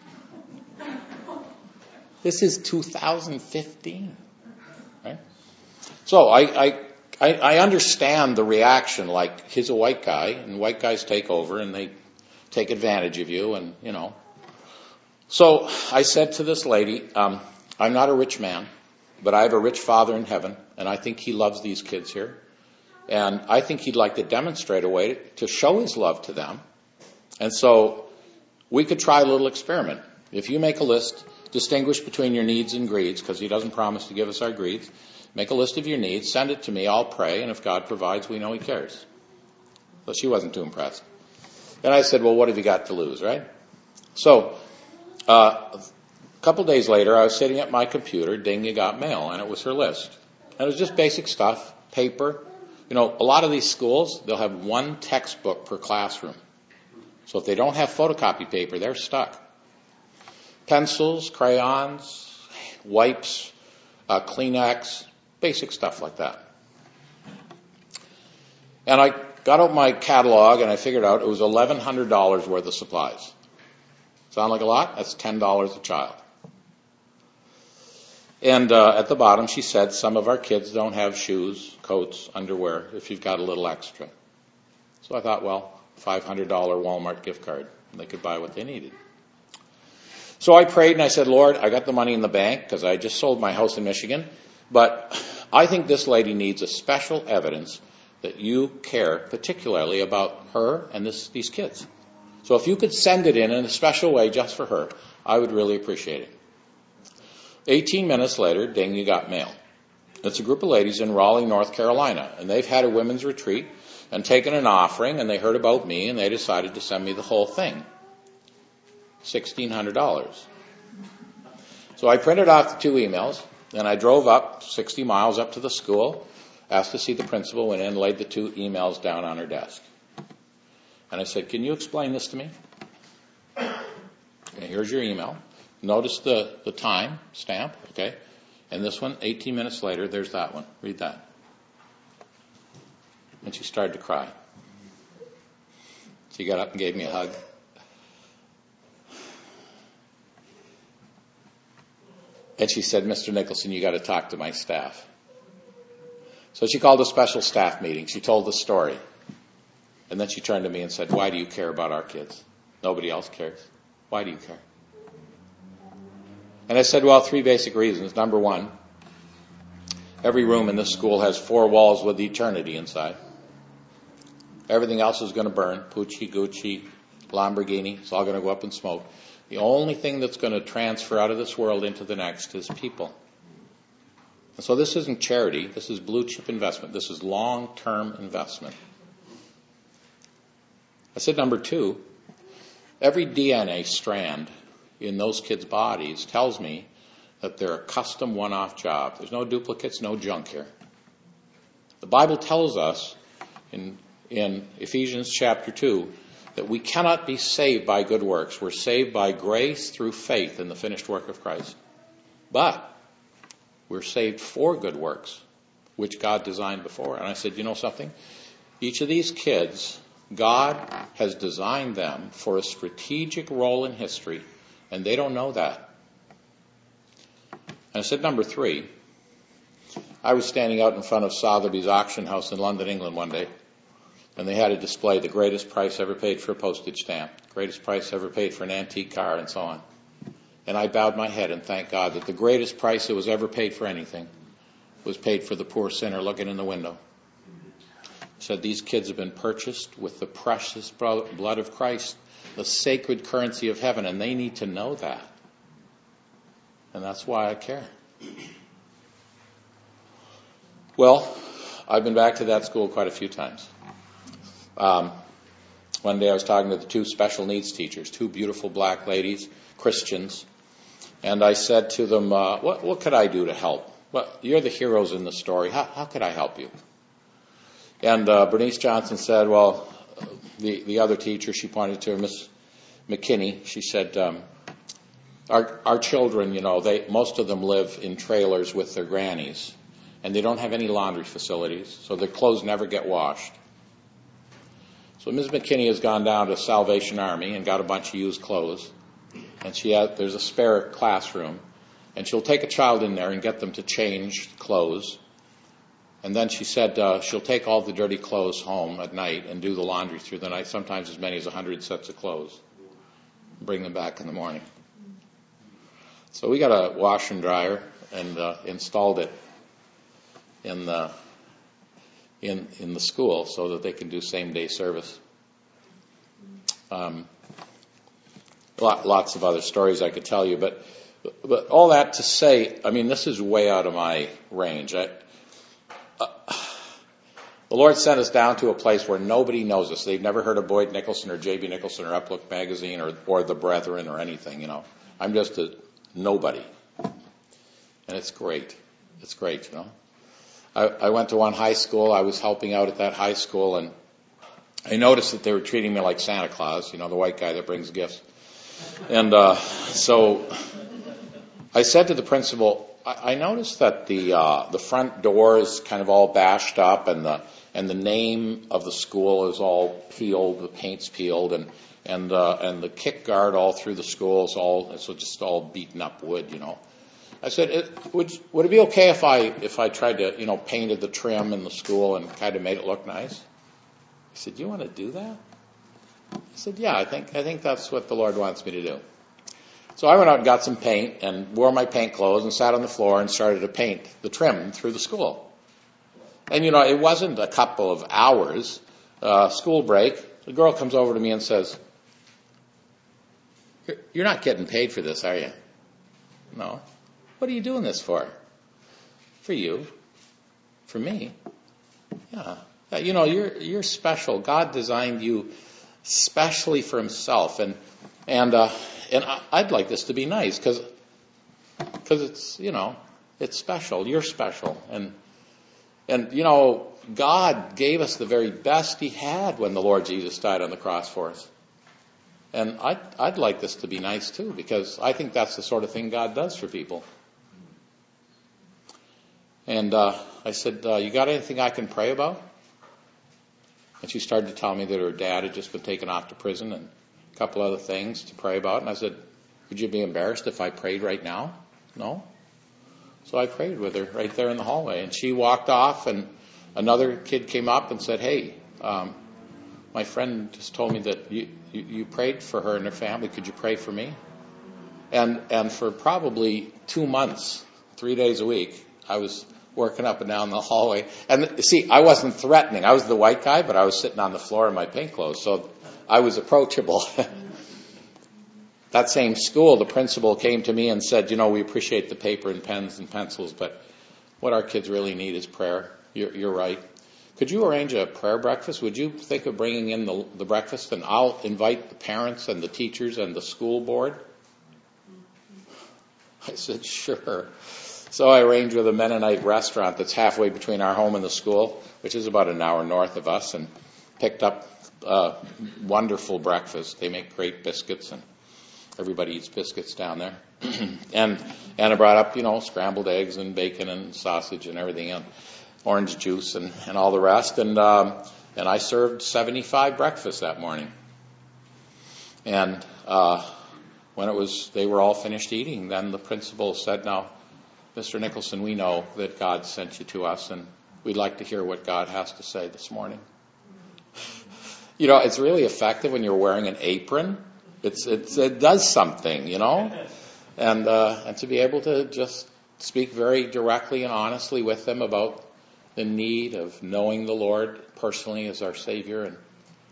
This is 2015, right? So I understand the reaction, like he's a white guy, and white guys take over and they take advantage of you, and So I said to this lady, I'm not a rich man, but I have a rich Father in heaven, and I think he loves these kids here. And I think he'd like to demonstrate a way to show his love to them. And so we could try a little experiment. If you make a list, distinguish between your needs and greeds, because he doesn't promise to give us our greeds. Make a list of your needs, send it to me, I'll pray, and if God provides, we know he cares. So she wasn't too impressed. And I said, well, what have you got to lose, right? So a couple days later, I was sitting at my computer, ding, you got mail, and it was her list. And it was just basic stuff, paper. A lot of these schools, they'll have one textbook per classroom. So if they don't have photocopy paper, they're stuck. Pencils, crayons, wipes, Kleenex, basic stuff like that. And I got out my catalog and I figured out it was $1,100 worth of supplies. Sound like a lot? That's $10 a child. And at the bottom she said, some of our kids don't have shoes, coats, underwear, if you've got a little extra. So I thought, well, $500 Walmart gift card. And they could buy what they needed. So I prayed and I said, Lord, I got the money in the bank because I just sold my house in Michigan. But I think this lady needs a special evidence that you care particularly about her and these kids. So if you could send it in a special way just for her, I would really appreciate it. 18 minutes later, ding, you got mail. It's a group of ladies in Raleigh, North Carolina, and they've had a women's retreat and taken an offering, and they heard about me, and they decided to send me the whole thing. $1,600. So I printed off the 2 emails, and I drove up 60 miles up to the school, asked to see the principal, went in, laid the 2 emails down on her desk. And I said, can you explain this to me? Okay, here's your email. Notice the time stamp, okay? And this one, 18 minutes later, there's that one. Read that. And she started to cry. She got up and gave me a hug. And she said, Mr. Nicholson, you got to talk to my staff. So she called a special staff meeting. She told the story. And then she turned to me and said, why do you care about our kids? Nobody else cares. Why do you care? And I said, well, 3 basic reasons. Number 1, every room in this school has 4 walls with eternity inside. Everything else is going to burn. Pucci, Gucci, Lamborghini. It's all going to go up in smoke. The only thing that's going to transfer out of this world into the next is people. And so this isn't charity. This is blue chip investment. This is long-term investment. I said, number 2, every DNA strand in those kids' bodies tells me that they're a custom one-off job. There's no duplicates, no junk here. The Bible tells us in Ephesians chapter 2 that we cannot be saved by good works. We're saved by grace through faith in the finished work of Christ. But we're saved for good works, which God designed before. And I said, you know something? Each of these kids, God has designed them for a strategic role in history, and they don't know that. And I said, number 3, I was standing out in front of Sotheby's auction house in London, England one day, and they had a display, the greatest price ever paid for a postage stamp, greatest price ever paid for an antique car, and so on. And I bowed my head and thanked God that the greatest price that was ever paid for anything was paid for the poor sinner looking in the window. Said these kids have been purchased with the precious blood of Christ, the sacred currency of heaven, and they need to know that. And that's why I care. Well, I've been back to that school quite a few times. One day I was talking to the 2 special needs teachers, 2 beautiful black ladies, Christians, and I said to them, what could I do to help? Well, you're the heroes in the story. How could I help you? And Bernice Johnson said, well, the other teacher, she pointed to her, Miss McKinney, she said, our children, most of them live in trailers with their grannies, and they don't have any laundry facilities, so their clothes never get washed. So Ms. McKinney has gone down to Salvation Army and got a bunch of used clothes, and there's a spare classroom, and she'll take a child in there and get them to change clothes. And then she said she'll take all the dirty clothes home at night and do the laundry through the night, sometimes as many as 100 sets of clothes, and bring them back in the morning. So we got a washer and dryer and installed it in the school so that they can do same-day service. Lots of other stories I could tell you, but all that to say, this is way out of my range. The Lord sent us down to a place where nobody knows us. They've never heard of Boyd Nicholson or J.B. Nicholson or Uplook Magazine or The Brethren or anything, I'm just a nobody. And it's great. It's great, I went to one high school. I was helping out at that high school, and I noticed that they were treating me like Santa Claus, the white guy that brings gifts. And so I said to the principal, I noticed that the front door is kind of all bashed up, and the name of the school is all peeled, the paint's peeled, and the kick guard all through the school is just all beaten up wood, I said, would it be okay if I tried to painted the trim in the school and kind of made it look nice? He said, you want to do that? I said, yeah, I think that's what the Lord wants me to do. So I went out and got some paint and wore my paint clothes and sat on the floor and started to paint the trim through the school. And, it wasn't a couple of hours, school break. The girl comes over to me and says, you're not getting paid for this, are you? No. What are you doing this for? For you. For me. Yeah. You're special. God designed you specially for himself. And I'd like this to be nice because it's, it's special. You're special. And God gave us the very best he had when the Lord Jesus died on the cross for us. And I'd like this to be nice too, because I think that's the sort of thing God does for people. And I said, you got anything I can pray about? And she started to tell me that her dad had just been taken off to prison and a couple other things to pray about. And I said, would you be embarrassed if I prayed right now? No? So I prayed with her right there in the hallway. And she walked off, and another kid came up and said, hey, my friend just told me that you prayed for her and her family. Could you pray for me? And for probably 2 months, 3 days a week, I was working up and down the hallway. And see, I wasn't threatening. I was the white guy, but I was sitting on the floor in my pink clothes, so I was approachable. That same school, the principal came to me and said, we appreciate the paper and pens and pencils, but what our kids really need is prayer. You're right. Could you arrange a prayer breakfast? Would you think of bringing in the breakfast, and I'll invite the parents and the teachers and the school board? I said, sure. So I arranged with a Mennonite restaurant that's halfway between our home and the school, which is about an hour north of us, and picked up wonderful breakfast. They make great biscuits, and everybody eats biscuits down there. And I brought up, scrambled eggs and bacon and sausage and everything else, orange juice and all the rest. And I served 75 breakfasts that morning. And when they were all finished eating, then the principal said, now, Mr. Nicholson, we know that God sent you to us, and we'd like to hear what God has to say this morning. It's really effective when you're wearing an apron. It does something, and to be able to just speak very directly and honestly with them about the need of knowing the Lord personally as our Savior. And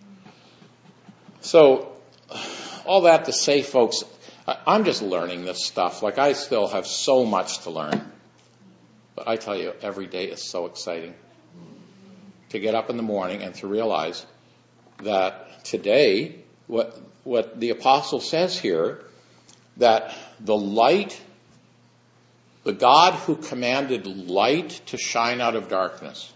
so, all that to say, folks, I'm just learning this stuff. Like, I still have so much to learn. But I tell you, every day is so exciting. To get up in the morning and to realize that today, what the apostle says here, that the light, the God who commanded light to shine out of darkness,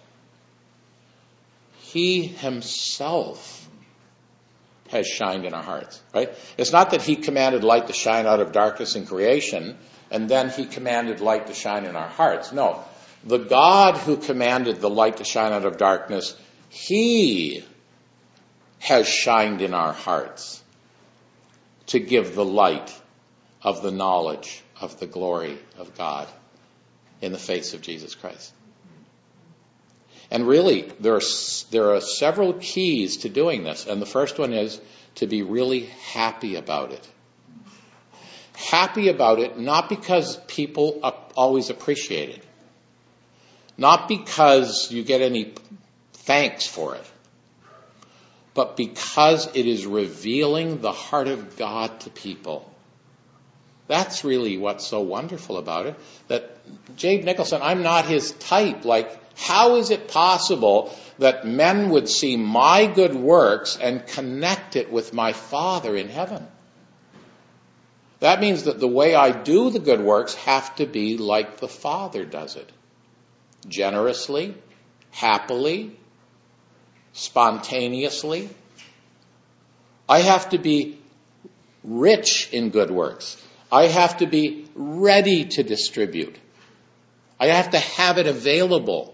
he himself has shined in our hearts, right? It's not that he commanded light to shine out of darkness in creation, and then he commanded light to shine in our hearts. No. The God who commanded the light to shine out of darkness, he has shined in our hearts to give the light of the knowledge of the glory of God in the face of Jesus Christ. And really, there are several keys to doing this. And the first one is to be really happy about it. Happy about it, not because people always appreciate it. Not because you get any thanks for it. But because it is revealing the heart of God to people. That's really what's so wonderful about it. That Jabe Nicholson, I'm not his type. Like, how is it possible that men would see my good works and connect it with my Father in heaven? That means that the way I do the good works have to be like the Father does it. Generously, happily, spontaneously. I have to be rich in good works. I have to be ready to distribute. I have to have it available.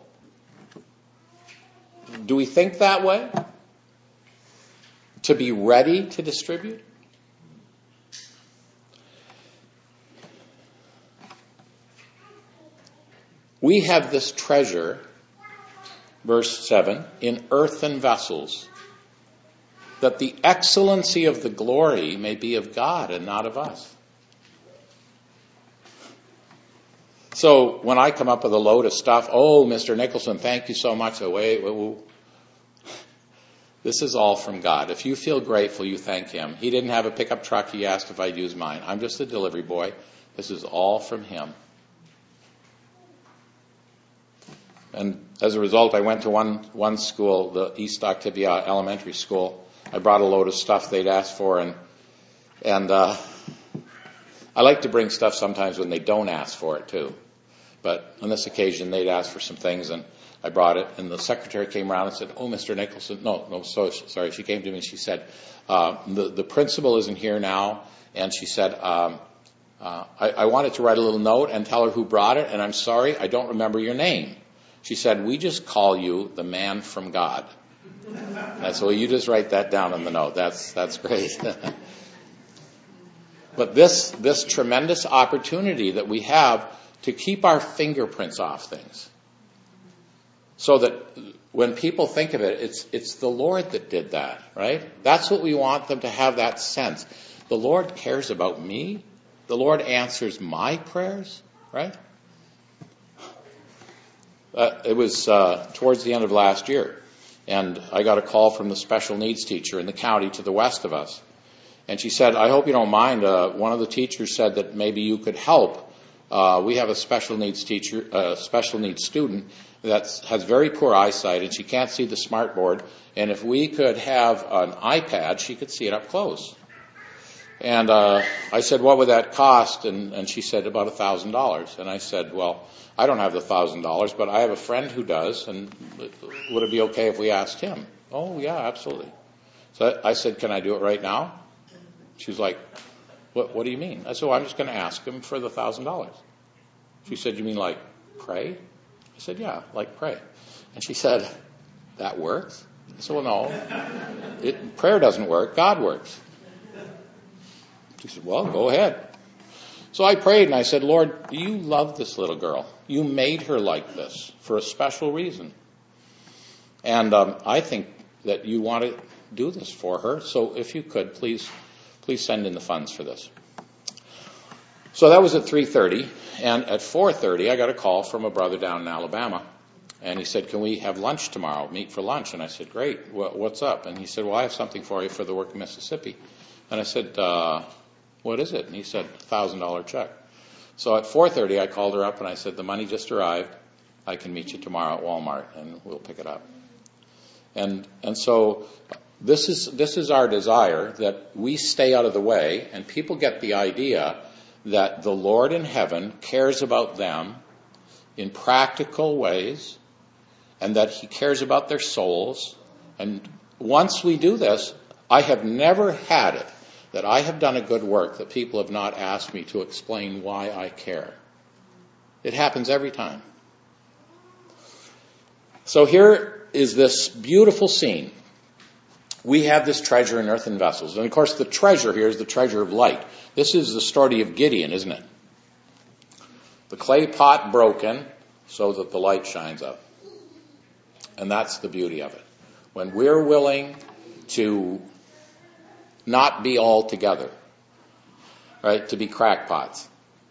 Do we think that way? To be ready to distribute? We have this treasure, verse 7, in earthen vessels, that the excellency of the glory may be of God and not of us. So when I come up with a load of stuff, oh, Mr. Nicholson, thank you so much. Oh, wait. This is all from God. If you feel grateful, you thank him. He didn't have a pickup truck. He asked if I'd use mine. I'm just a delivery boy. This is all from him. And as a result, I went to one school, the East Octavia Elementary School. I brought a load of stuff they'd asked for, and I like to bring stuff sometimes when they don't ask for it too. But on this occasion, they'd asked for some things, and I brought it. And the secretary came around and said, "Oh, Mr. Nicholson." Sorry. She came to me and she said, the principal isn't here now. And she said, I wanted to write a little note and tell her who brought it. And I'm sorry, I don't remember your name. She said, "We just call you the man from God." And so you just write that down in the note. That's great. But this tremendous opportunity that we have to keep our fingerprints off things. So that when people think of it, it's the Lord that did that, right? That's what we want them to have, that sense. The Lord cares about me. The Lord answers my prayers, right? It was towards the end of last year, and I got a call from the special needs teacher in the county to the west of us. And she said, I hope you don't mind, one of the teachers said that maybe you could help. We have a special needs teacher, a special needs student that has very poor eyesight, and she can't see the smart board. And if we could have an iPad, she could see it up close. And I said, what would that cost? And she said, about $1,000. And I said, well, I don't have the $1,000, but I have a friend who does, and would it be okay if we asked him? Oh, yeah, absolutely. So I said, can I do it right now? She was like, what do you mean? I said, well, I'm just going to ask him for the $1,000. She said, you mean like pray? I said, yeah, like pray. And she said, that works? I said, well, no. Prayer doesn't work. God works. She said, well, go ahead. So I prayed and I said, Lord, you love this little girl. You made her like this for a special reason. And I think that you want to do this for her. So if you could, please send in the funds for this. So that was at 3:30. And at 4:30, I got a call from a brother down in Alabama. And he said, can we have lunch tomorrow, meet for lunch? And I said, great. What's up? And he said, well, I have something for you for the work of Mississippi. And I said, what is it? And he said, $1,000 check. So at 4:30, I called her up and I said, the money just arrived. I can meet you tomorrow at Walmart and we'll pick it up. And so this is our desire, that we stay out of the way and people get the idea that the Lord in heaven cares about them in practical ways and that he cares about their souls. And once we do this, I have never had it that I have done a good work that people have not asked me to explain why I care. It happens every time. So here is this beautiful scene. We have this treasure in earthen vessels. And of course the treasure here is the treasure of light. This is the story of Gideon, isn't it? The clay pot broken so that the light shines up. And that's the beauty of it. When we're willing to not be all together, right? To be crackpots.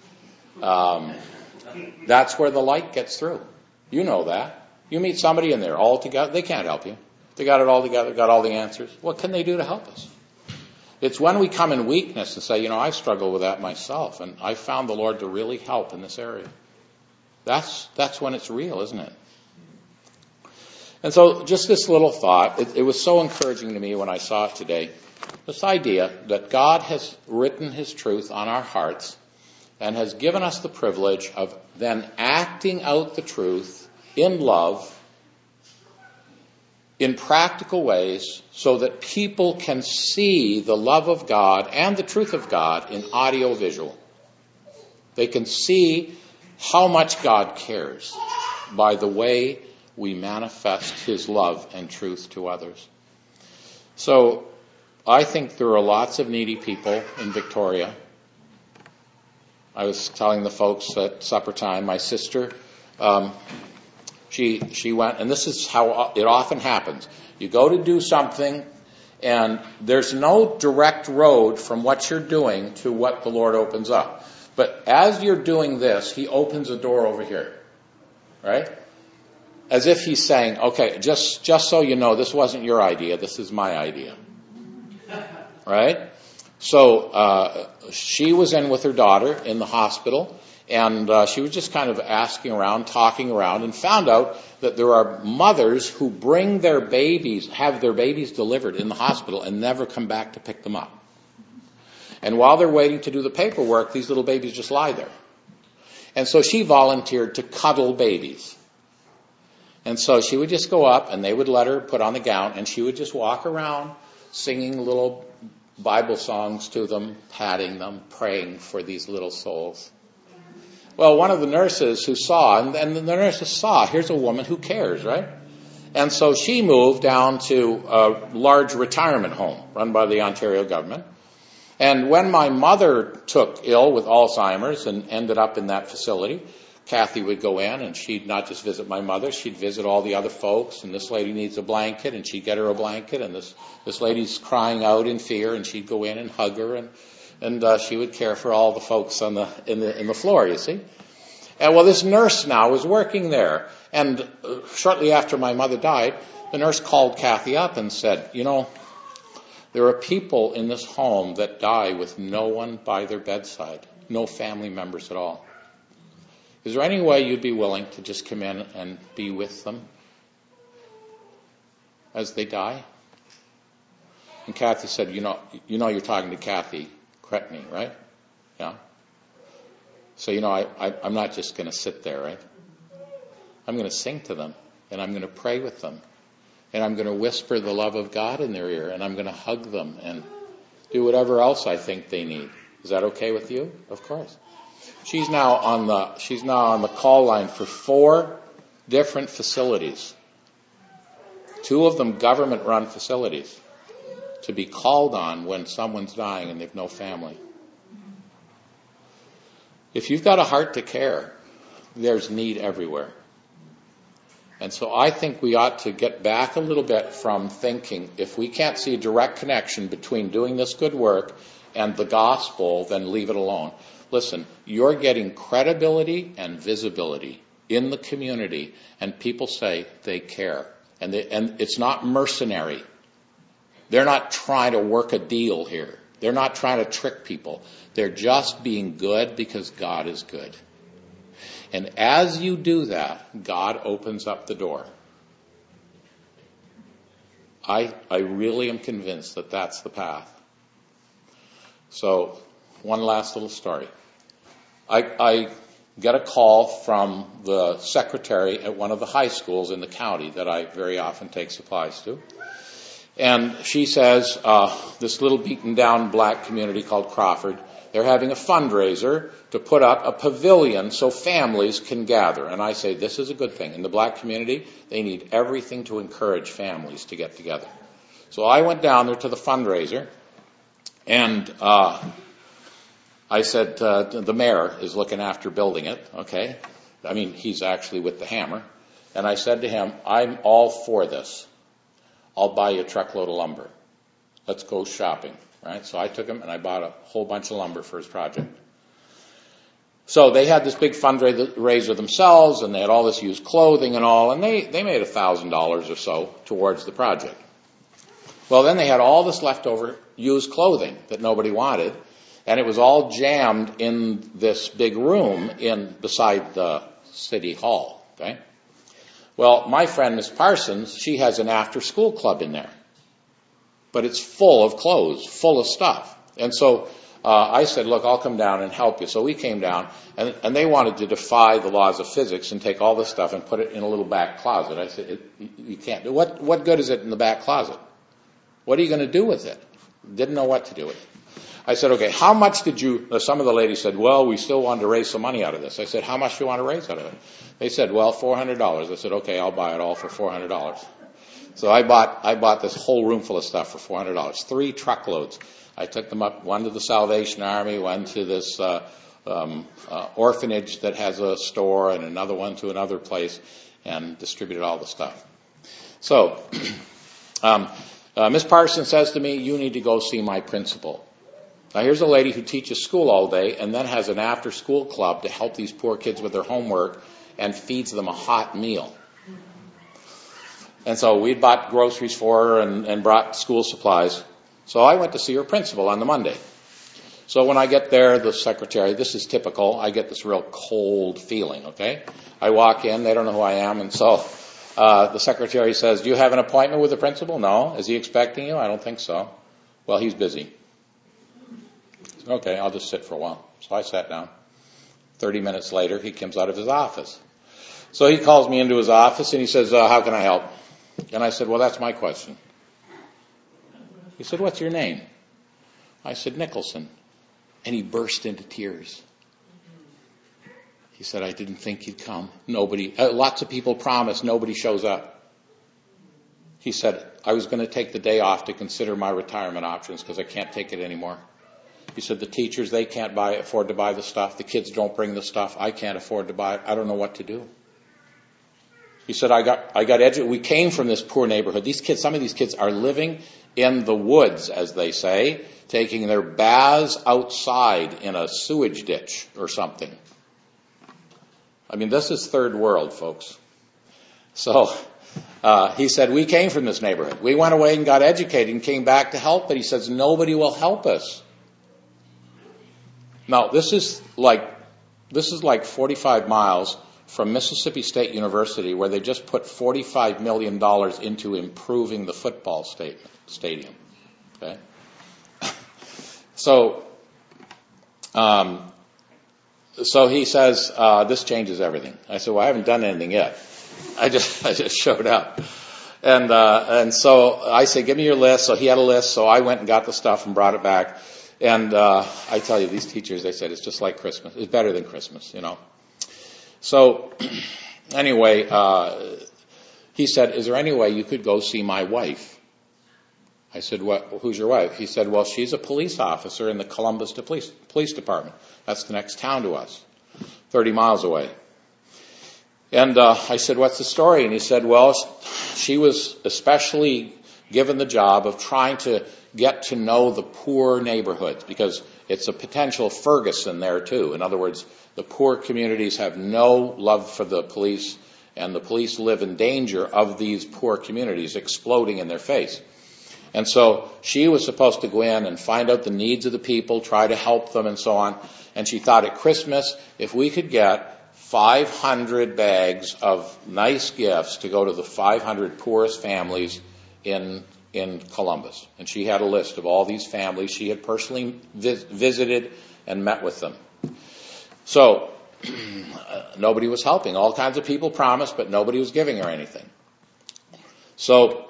That's where the light gets through. You know that. You meet somebody and they're all together. They can't help you. They got it all together, got all the answers. What can they do to help us? It's when we come in weakness and say, I struggle with that myself, and I found the Lord to really help in this area. That's when it's real, isn't it? And so just this little thought, it was so encouraging to me when I saw it today. This idea that God has written his truth on our hearts and has given us the privilege of then acting out the truth in love, in practical ways, so that people can see the love of God and the truth of God in audio-visual. They can see how much God cares by the way we manifest his love and truth to others. So I think there are lots of needy people in Victoria. I was telling the folks at supper time, my sister, she went, and this is how it often happens. You go to do something, and there's no direct road from what you're doing to what the Lord opens up. But as you're doing this, he opens a door over here, right? As if he's saying, okay, just so you know, this wasn't your idea, this is my idea. Right? So she was in with her daughter in the hospital, and she was just kind of asking around, talking around, and found out that there are mothers who bring their babies, have their babies delivered in the hospital and never come back to pick them up. And while they're waiting to do the paperwork, these little babies just lie there. And so she volunteered to cuddle babies. And so she would just go up, and they would let her put on the gown, and she would just walk around singing little Bible songs to them, patting them, praying for these little souls. Well, one of the nurses who saw, and the nurses saw, here's a woman who cares, right? And so she moved down to a large retirement home run by the Ontario government. And when my mother took ill with Alzheimer's and ended up in that facility, Kathy would go in and she'd not just visit my mother, she'd visit all the other folks, and this lady needs a blanket and she'd get her a blanket, and this lady's crying out in fear and she'd go in and hug her, and she would care for all the folks in the floor, you see. And well, this nurse now was working there, and shortly after my mother died, the nurse called Kathy up and said, there are people in this home that die with no one by their bedside, no family members at all. Is there any way you'd be willing to just come in and be with them as they die? And Kathy said, you're talking to Kathy Cretney, right? Yeah. So, I'm not just going to sit there, right? I'm going to sing to them, and I'm going to pray with them, and I'm going to whisper the love of God in their ear, and I'm going to hug them and do whatever else I think they need. Is that okay with you? Of course. She's now on the call line for 4 different facilities. 2 of them government-run facilities to be called on when someone's dying and they've no family. If you've got a heart to care, there's need everywhere. And so I think we ought to get back a little bit from thinking, if we can't see a direct connection between doing this good work and the gospel, then leave it alone. Listen, you're getting credibility and visibility in the community, and people say they care. And it's not mercenary. They're not trying to work a deal here. They're not trying to trick people. They're just being good because God is good. And as you do that, God opens up the door. I really am convinced that that's the path. So, one last little story. I get a call from the secretary at one of the high schools in the county that I very often take supplies to. And she says, this little beaten down black community called Crawford, they're having a fundraiser to put up a pavilion so families can gather. And I say, this is a good thing. In the black community, they need everything to encourage families to get together. So I went down there to the fundraiser, and I said, the mayor is looking after building it, okay? I mean, he's actually with the hammer. And I said to him, I'm all for this. I'll buy you a truckload of lumber. Let's go shopping, right? So I took him and I bought a whole bunch of lumber for his project. So they had this big fundraiser themselves, and they had all this used clothing and all, and they made $1,000 or so towards the project. Well, then they had all this leftover used clothing that nobody wanted, and it was all jammed in this big room beside the city hall, okay? Well, my friend, Miss Parsons, she has an after-school club in there. But it's full of clothes, full of stuff. And so I said, look, I'll come down and help you. So we came down, and they wanted to defy the laws of physics and take all this stuff and put it in a little back closet. I said, you can't do it. What good is it in the back closet? What are you going to do with it? Didn't know what to do with it. I said, okay, how much did you, some of the ladies said, well, we still wanted to raise some money out of this. I said, how much do you want to raise out of it? They said, well, $400. I said, okay, I'll buy it all for $400. So I bought this whole room full of stuff for $400, 3 truckloads. I took them up, one to the Salvation Army, one to this orphanage that has a store, and another one to another place, and distributed all the stuff. So Miss Parsons says to me, you need to go see my principal. Now, here's a lady who teaches school all day and then has an after-school club to help these poor kids with their homework and feeds them a hot meal. And so we'd bought groceries for her and brought school supplies. So I went to see her principal on the Monday. So when I get there, the secretary, this is typical, I get this real cold feeling, okay? I walk in, they don't know who I am, and so the secretary says, do you have an appointment with the principal? No. Is he expecting you? I don't think so. Well, he's busy. Okay, I'll just sit for a while. So I sat down. 30 minutes later, he comes out of his office. So he calls me into his office and he says, how can I help? And I said, well, that's my question. He said, what's your name? I said, Nicholson. And he burst into tears. He said, I didn't think you'd come. Lots of people promise, nobody shows up. He said, I was going to take the day off to consider my retirement options because I can't take it anymore. He said, the teachers, they can't afford to buy the stuff. The kids don't bring the stuff. I can't afford to buy it. I don't know what to do. He said, I got educated. We came from this poor neighborhood. These kids, some of these kids are living in the woods, as they say, taking their baths outside in a sewage ditch or something. I mean, this is third world, folks. So he said, we came from this neighborhood. We went away and got educated and came back to help, but he says, nobody will help us. Now, this is like 45 miles from Mississippi State University, where they just put $45 million into improving the football stadium. Okay? So he says, this changes everything. I said, well, I haven't done anything yet. I just showed up. And so I said, give me your list. So he had a list. So I went and got the stuff and brought it back. And I tell you, these teachers, they said, it's just like Christmas. It's better than Christmas, you know. So anyway, he said, is there any way you could go see my wife? I said, who's your wife? He said, well, she's a police officer in the Columbus Police Department. That's the next town to us, 30 miles away. And I said, what's the story? And he said, well, she was especially given the job of trying to get to know the poor neighborhoods, because it's a potential Ferguson there too. In other words, the poor communities have no love for the police, and the police live in danger of these poor communities exploding in their face. And so she was supposed to go in and find out the needs of the people, try to help them and so on. And she thought at Christmas, if we could get 500 bags of nice gifts to go to the 500 poorest families in Columbus. And she had a list of all these families. She had personally visited and met with them. So nobody was helping. All kinds of people promised, but nobody was giving her anything. So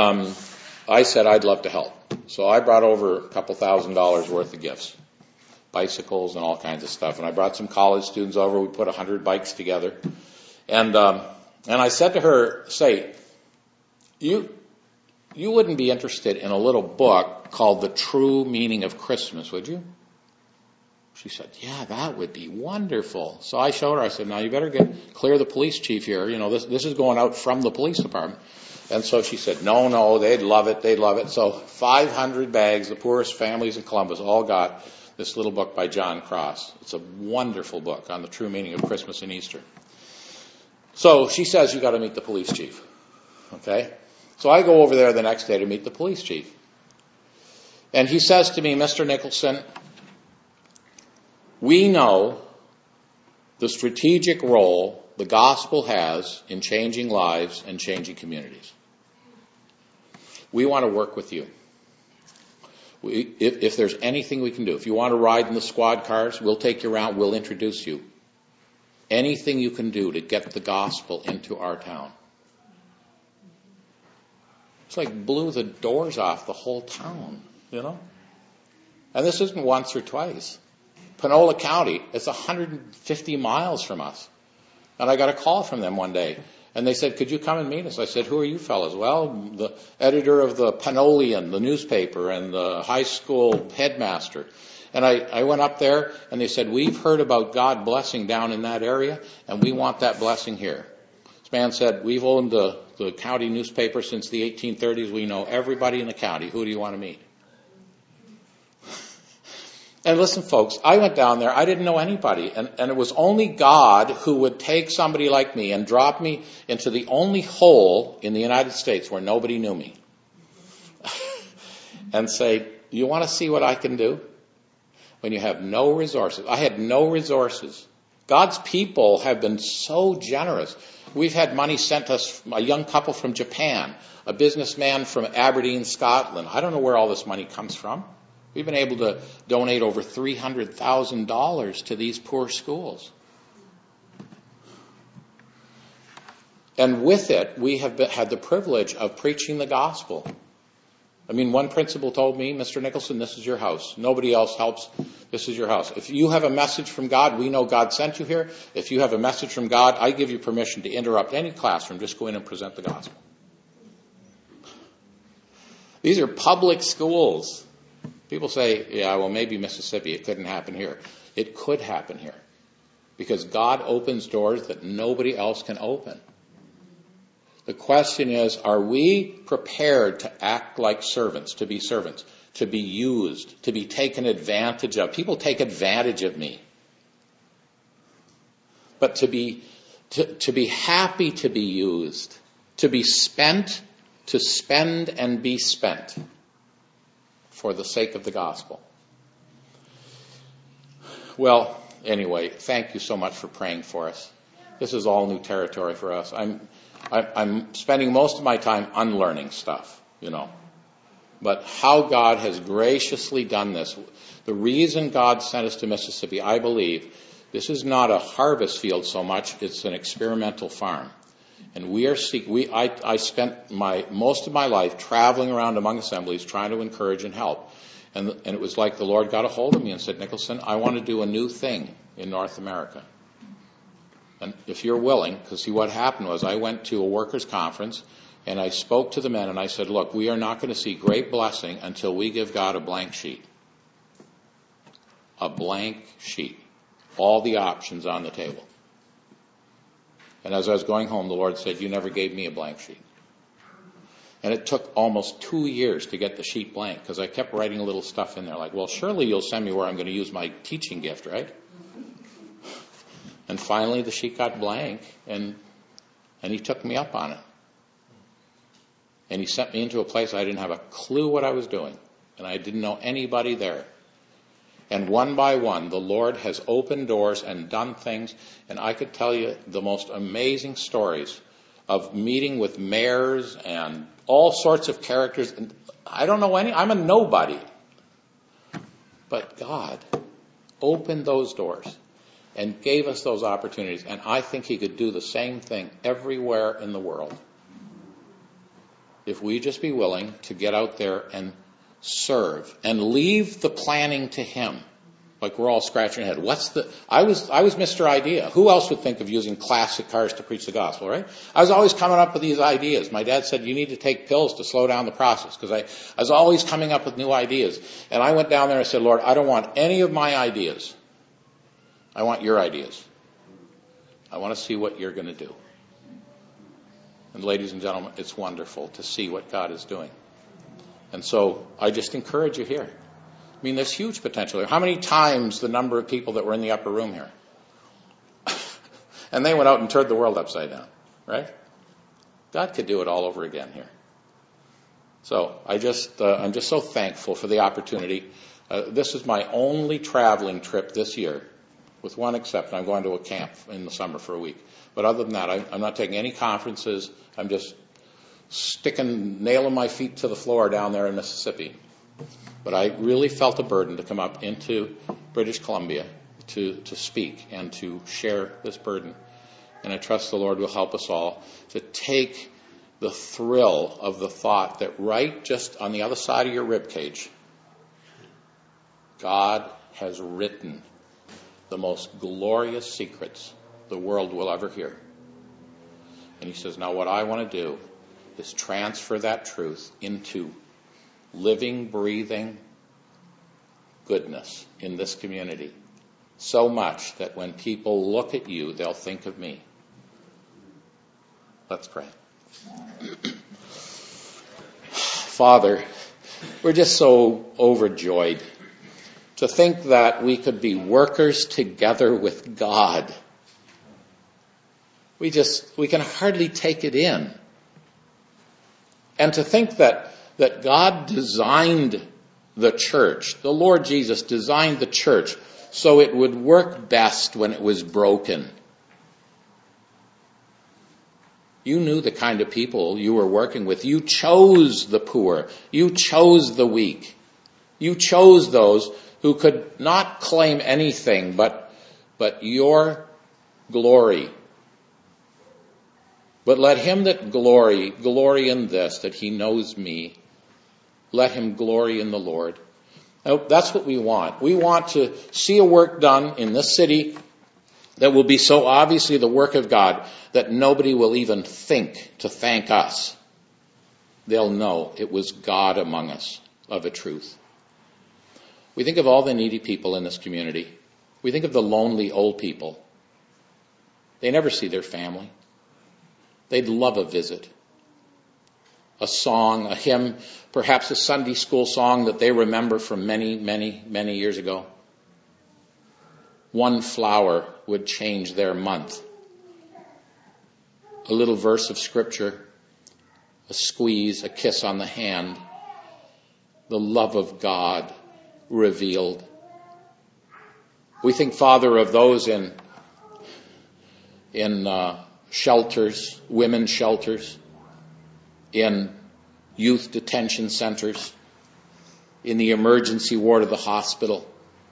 I said I'd love to help. So I brought over a couple $1,000s worth of gifts, bicycles and all kinds of stuff. And I brought some college students over. We put 100 bikes together. And I said to her, say, you wouldn't be interested in a little book called The True Meaning of Christmas, would you? She said, yeah, that would be wonderful. So I showed her, I said, now you better clear the police chief here. You know, this is going out from the police department. And so she said, no, they'd love it. So 500 bags, the poorest families in Columbus all got this little book by John Cross. It's a wonderful book on the true meaning of Christmas and Easter. So she says, you got to meet the police chief. Okay? So I go over there the next day to meet the police chief. And he says to me, Mr. Nicholson, we know the strategic role the gospel has in changing lives and changing communities. We want to work with you. If there's anything we can do, if you want to ride in the squad cars, we'll take you around, we'll introduce you. Anything you can do to get the gospel into our town. It's like blew the doors off the whole town, you know. And this isn't once or twice. Panola County, it's 150 miles from us. And I got a call from them one day. And they said, could you come and meet us? I said, who are you fellas? Well, the editor of the Panolian, the newspaper, and the high school headmaster. And I went up there, and they said, we've heard about God blessing down in that area, and we want that blessing here. This man said, we've owned the county newspaper since the 1830s. We know everybody in the county. Who do you want to meet? And listen, folks, I went down there. I didn't know anybody. And it was only God who would take somebody like me and drop me into the only hole in the United States where nobody knew me. And say, you want to see what I can do? When you have no resources. I had no resources. God's people have been so generous. We've had money sent us, a young couple from Japan, a businessman from Aberdeen, Scotland. I don't know where all this money comes from. We've been able to donate over $300,000 to these poor schools. And with it, we have had the privilege of preaching the gospel. I mean, one principal told me, Mr. Nicholson, this is your house. Nobody else helps. This is your house. If you have a message from God, we know God sent you here. If you have a message from God, I give you permission to interrupt any classroom. Just go in and present the gospel. These are public schools. People say, yeah, well, maybe Mississippi, it couldn't happen here. It could happen here. Because God opens doors that nobody else can open. The question is, are we prepared to act like servants, to be used, to be taken advantage of? People take advantage of me. But to be happy to be used, to be spent, to spend and be spent for the sake of the gospel. Well, anyway, thank you so much for praying for us. This is all new territory for us. I'm spending most of my time unlearning stuff, But how God has graciously done this. The reason God sent us to Mississippi, I believe, this is not a harvest field so much, it's an experimental farm. And I spent most of my life traveling around among assemblies trying to encourage and help. And it was like the Lord got a hold of me and said, Nicholson, I want to do a new thing in North America. And if you're willing, because see what happened was I went to a workers' conference and I spoke to the men and I said, look, we are not going to see great blessing until we give God a blank sheet. A blank sheet. All the options on the table. And as I was going home, the Lord said, you never gave me a blank sheet. And it took almost 2 years to get the sheet blank because I kept writing little stuff in there like, well, surely you'll send me where I'm going to use my teaching gift, right? And finally the sheet got blank and he took me up on it. And he sent me into a place I didn't have a clue what I was doing. And I didn't know anybody there. And one by one, the Lord has opened doors and done things. And I could tell you the most amazing stories of meeting with mayors and all sorts of characters. And I don't know I'm a nobody. But God opened those doors and gave us those opportunities. And I think he could do the same thing everywhere in the world. If we just be willing to get out there and serve and leave the planning to him. Like we're all scratching our head. I was Mr. Idea. Who else would think of using classic cars to preach the gospel, right? I was always coming up with these ideas. My dad said, you need to take pills to slow down the process because I was always coming up with new ideas. And I went down there and said, Lord, I don't want any of my ideas. I want your ideas. I want to see what you're going to do. And ladies and gentlemen, it's wonderful to see what God is doing. And so I just encourage you here. I mean, there's huge potential here. How many times the number of people that were in the upper room here? And they went out and turned the world upside down, right? God could do it all over again here. So I'm just so thankful for the opportunity. This is my only traveling trip this year, with one exception. I'm going to a camp in the summer for a week. But other than that, I'm not taking any conferences. I'm just nailing my feet to the floor down there in Mississippi. But I really felt a burden to come up into British Columbia to speak and to share this burden. And I trust the Lord will help us all to take the thrill of the thought that right just on the other side of your rib cage, God has written the most glorious secrets the world will ever hear. And he says, now what I want to do is transfer that truth into living, breathing goodness in this community. So much that when people look at you, they'll think of me. Let's pray. Father, we're just so overjoyed to think that we could be workers together with God. We can hardly take it in. And to think that God designed the church, the Lord Jesus designed the church so it would work best when it was broken. You knew the kind of people you were working with. You chose the poor. You chose the weak. You chose those who could not claim anything but your glory. But let him that glory in this, that he knows me. Let him glory in the Lord. Now, that's what we want. We want to see a work done in this city that will be so obviously the work of God that nobody will even think to thank us. They'll know it was God among us of a truth. We think of all the needy people in this community. We think of the lonely old people. They never see their family. They'd love a visit. A song, a hymn, perhaps a Sunday school song that they remember from many, many, many years ago. One flower would change their month. A little verse of scripture, a squeeze, a kiss on the hand, the love of God revealed. We think, Father, of those in shelters, women's shelters, in youth detention centers, in the emergency ward of the hospital.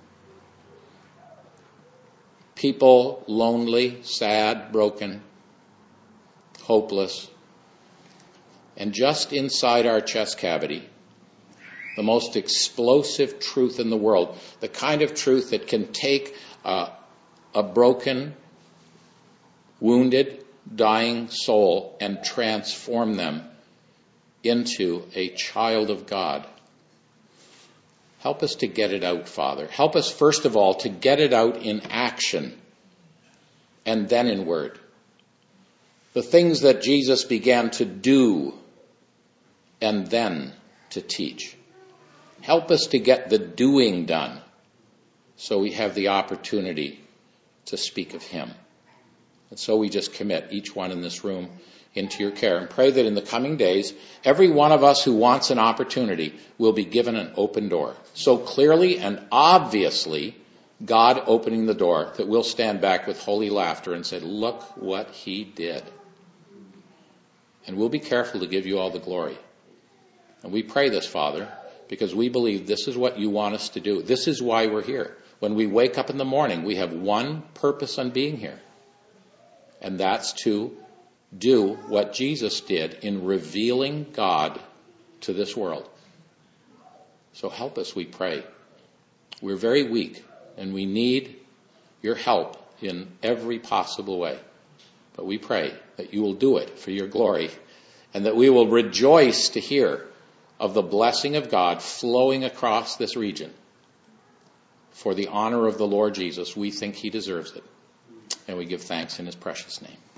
People lonely, sad, broken, hopeless. And just inside our chest cavity, the most explosive truth in the world, the kind of truth that can take a broken, wounded, dying soul and transform them into a child of God. Help us to get it out, Father. Help us, first of all, to get it out in action and then in word. The things that Jesus began to do and then to teach. Help us to get the doing done so we have the opportunity to speak of him. And so we just commit each one in this room into your care and pray that in the coming days, every one of us who wants an opportunity will be given an open door. So clearly and obviously, God opening the door that we'll stand back with holy laughter and say, look what he did. And we'll be careful to give you all the glory. And we pray this, Father, because we believe this is what you want us to do. This is why we're here. When we wake up in the morning, we have one purpose on being here. And that's to do what Jesus did in revealing God to this world. So help us, we pray. We're very weak, and we need your help in every possible way. But we pray that you will do it for your glory, and that we will rejoice to hear of the blessing of God flowing across this region. For the honor of the Lord Jesus, we think he deserves it. And we give thanks in his precious name.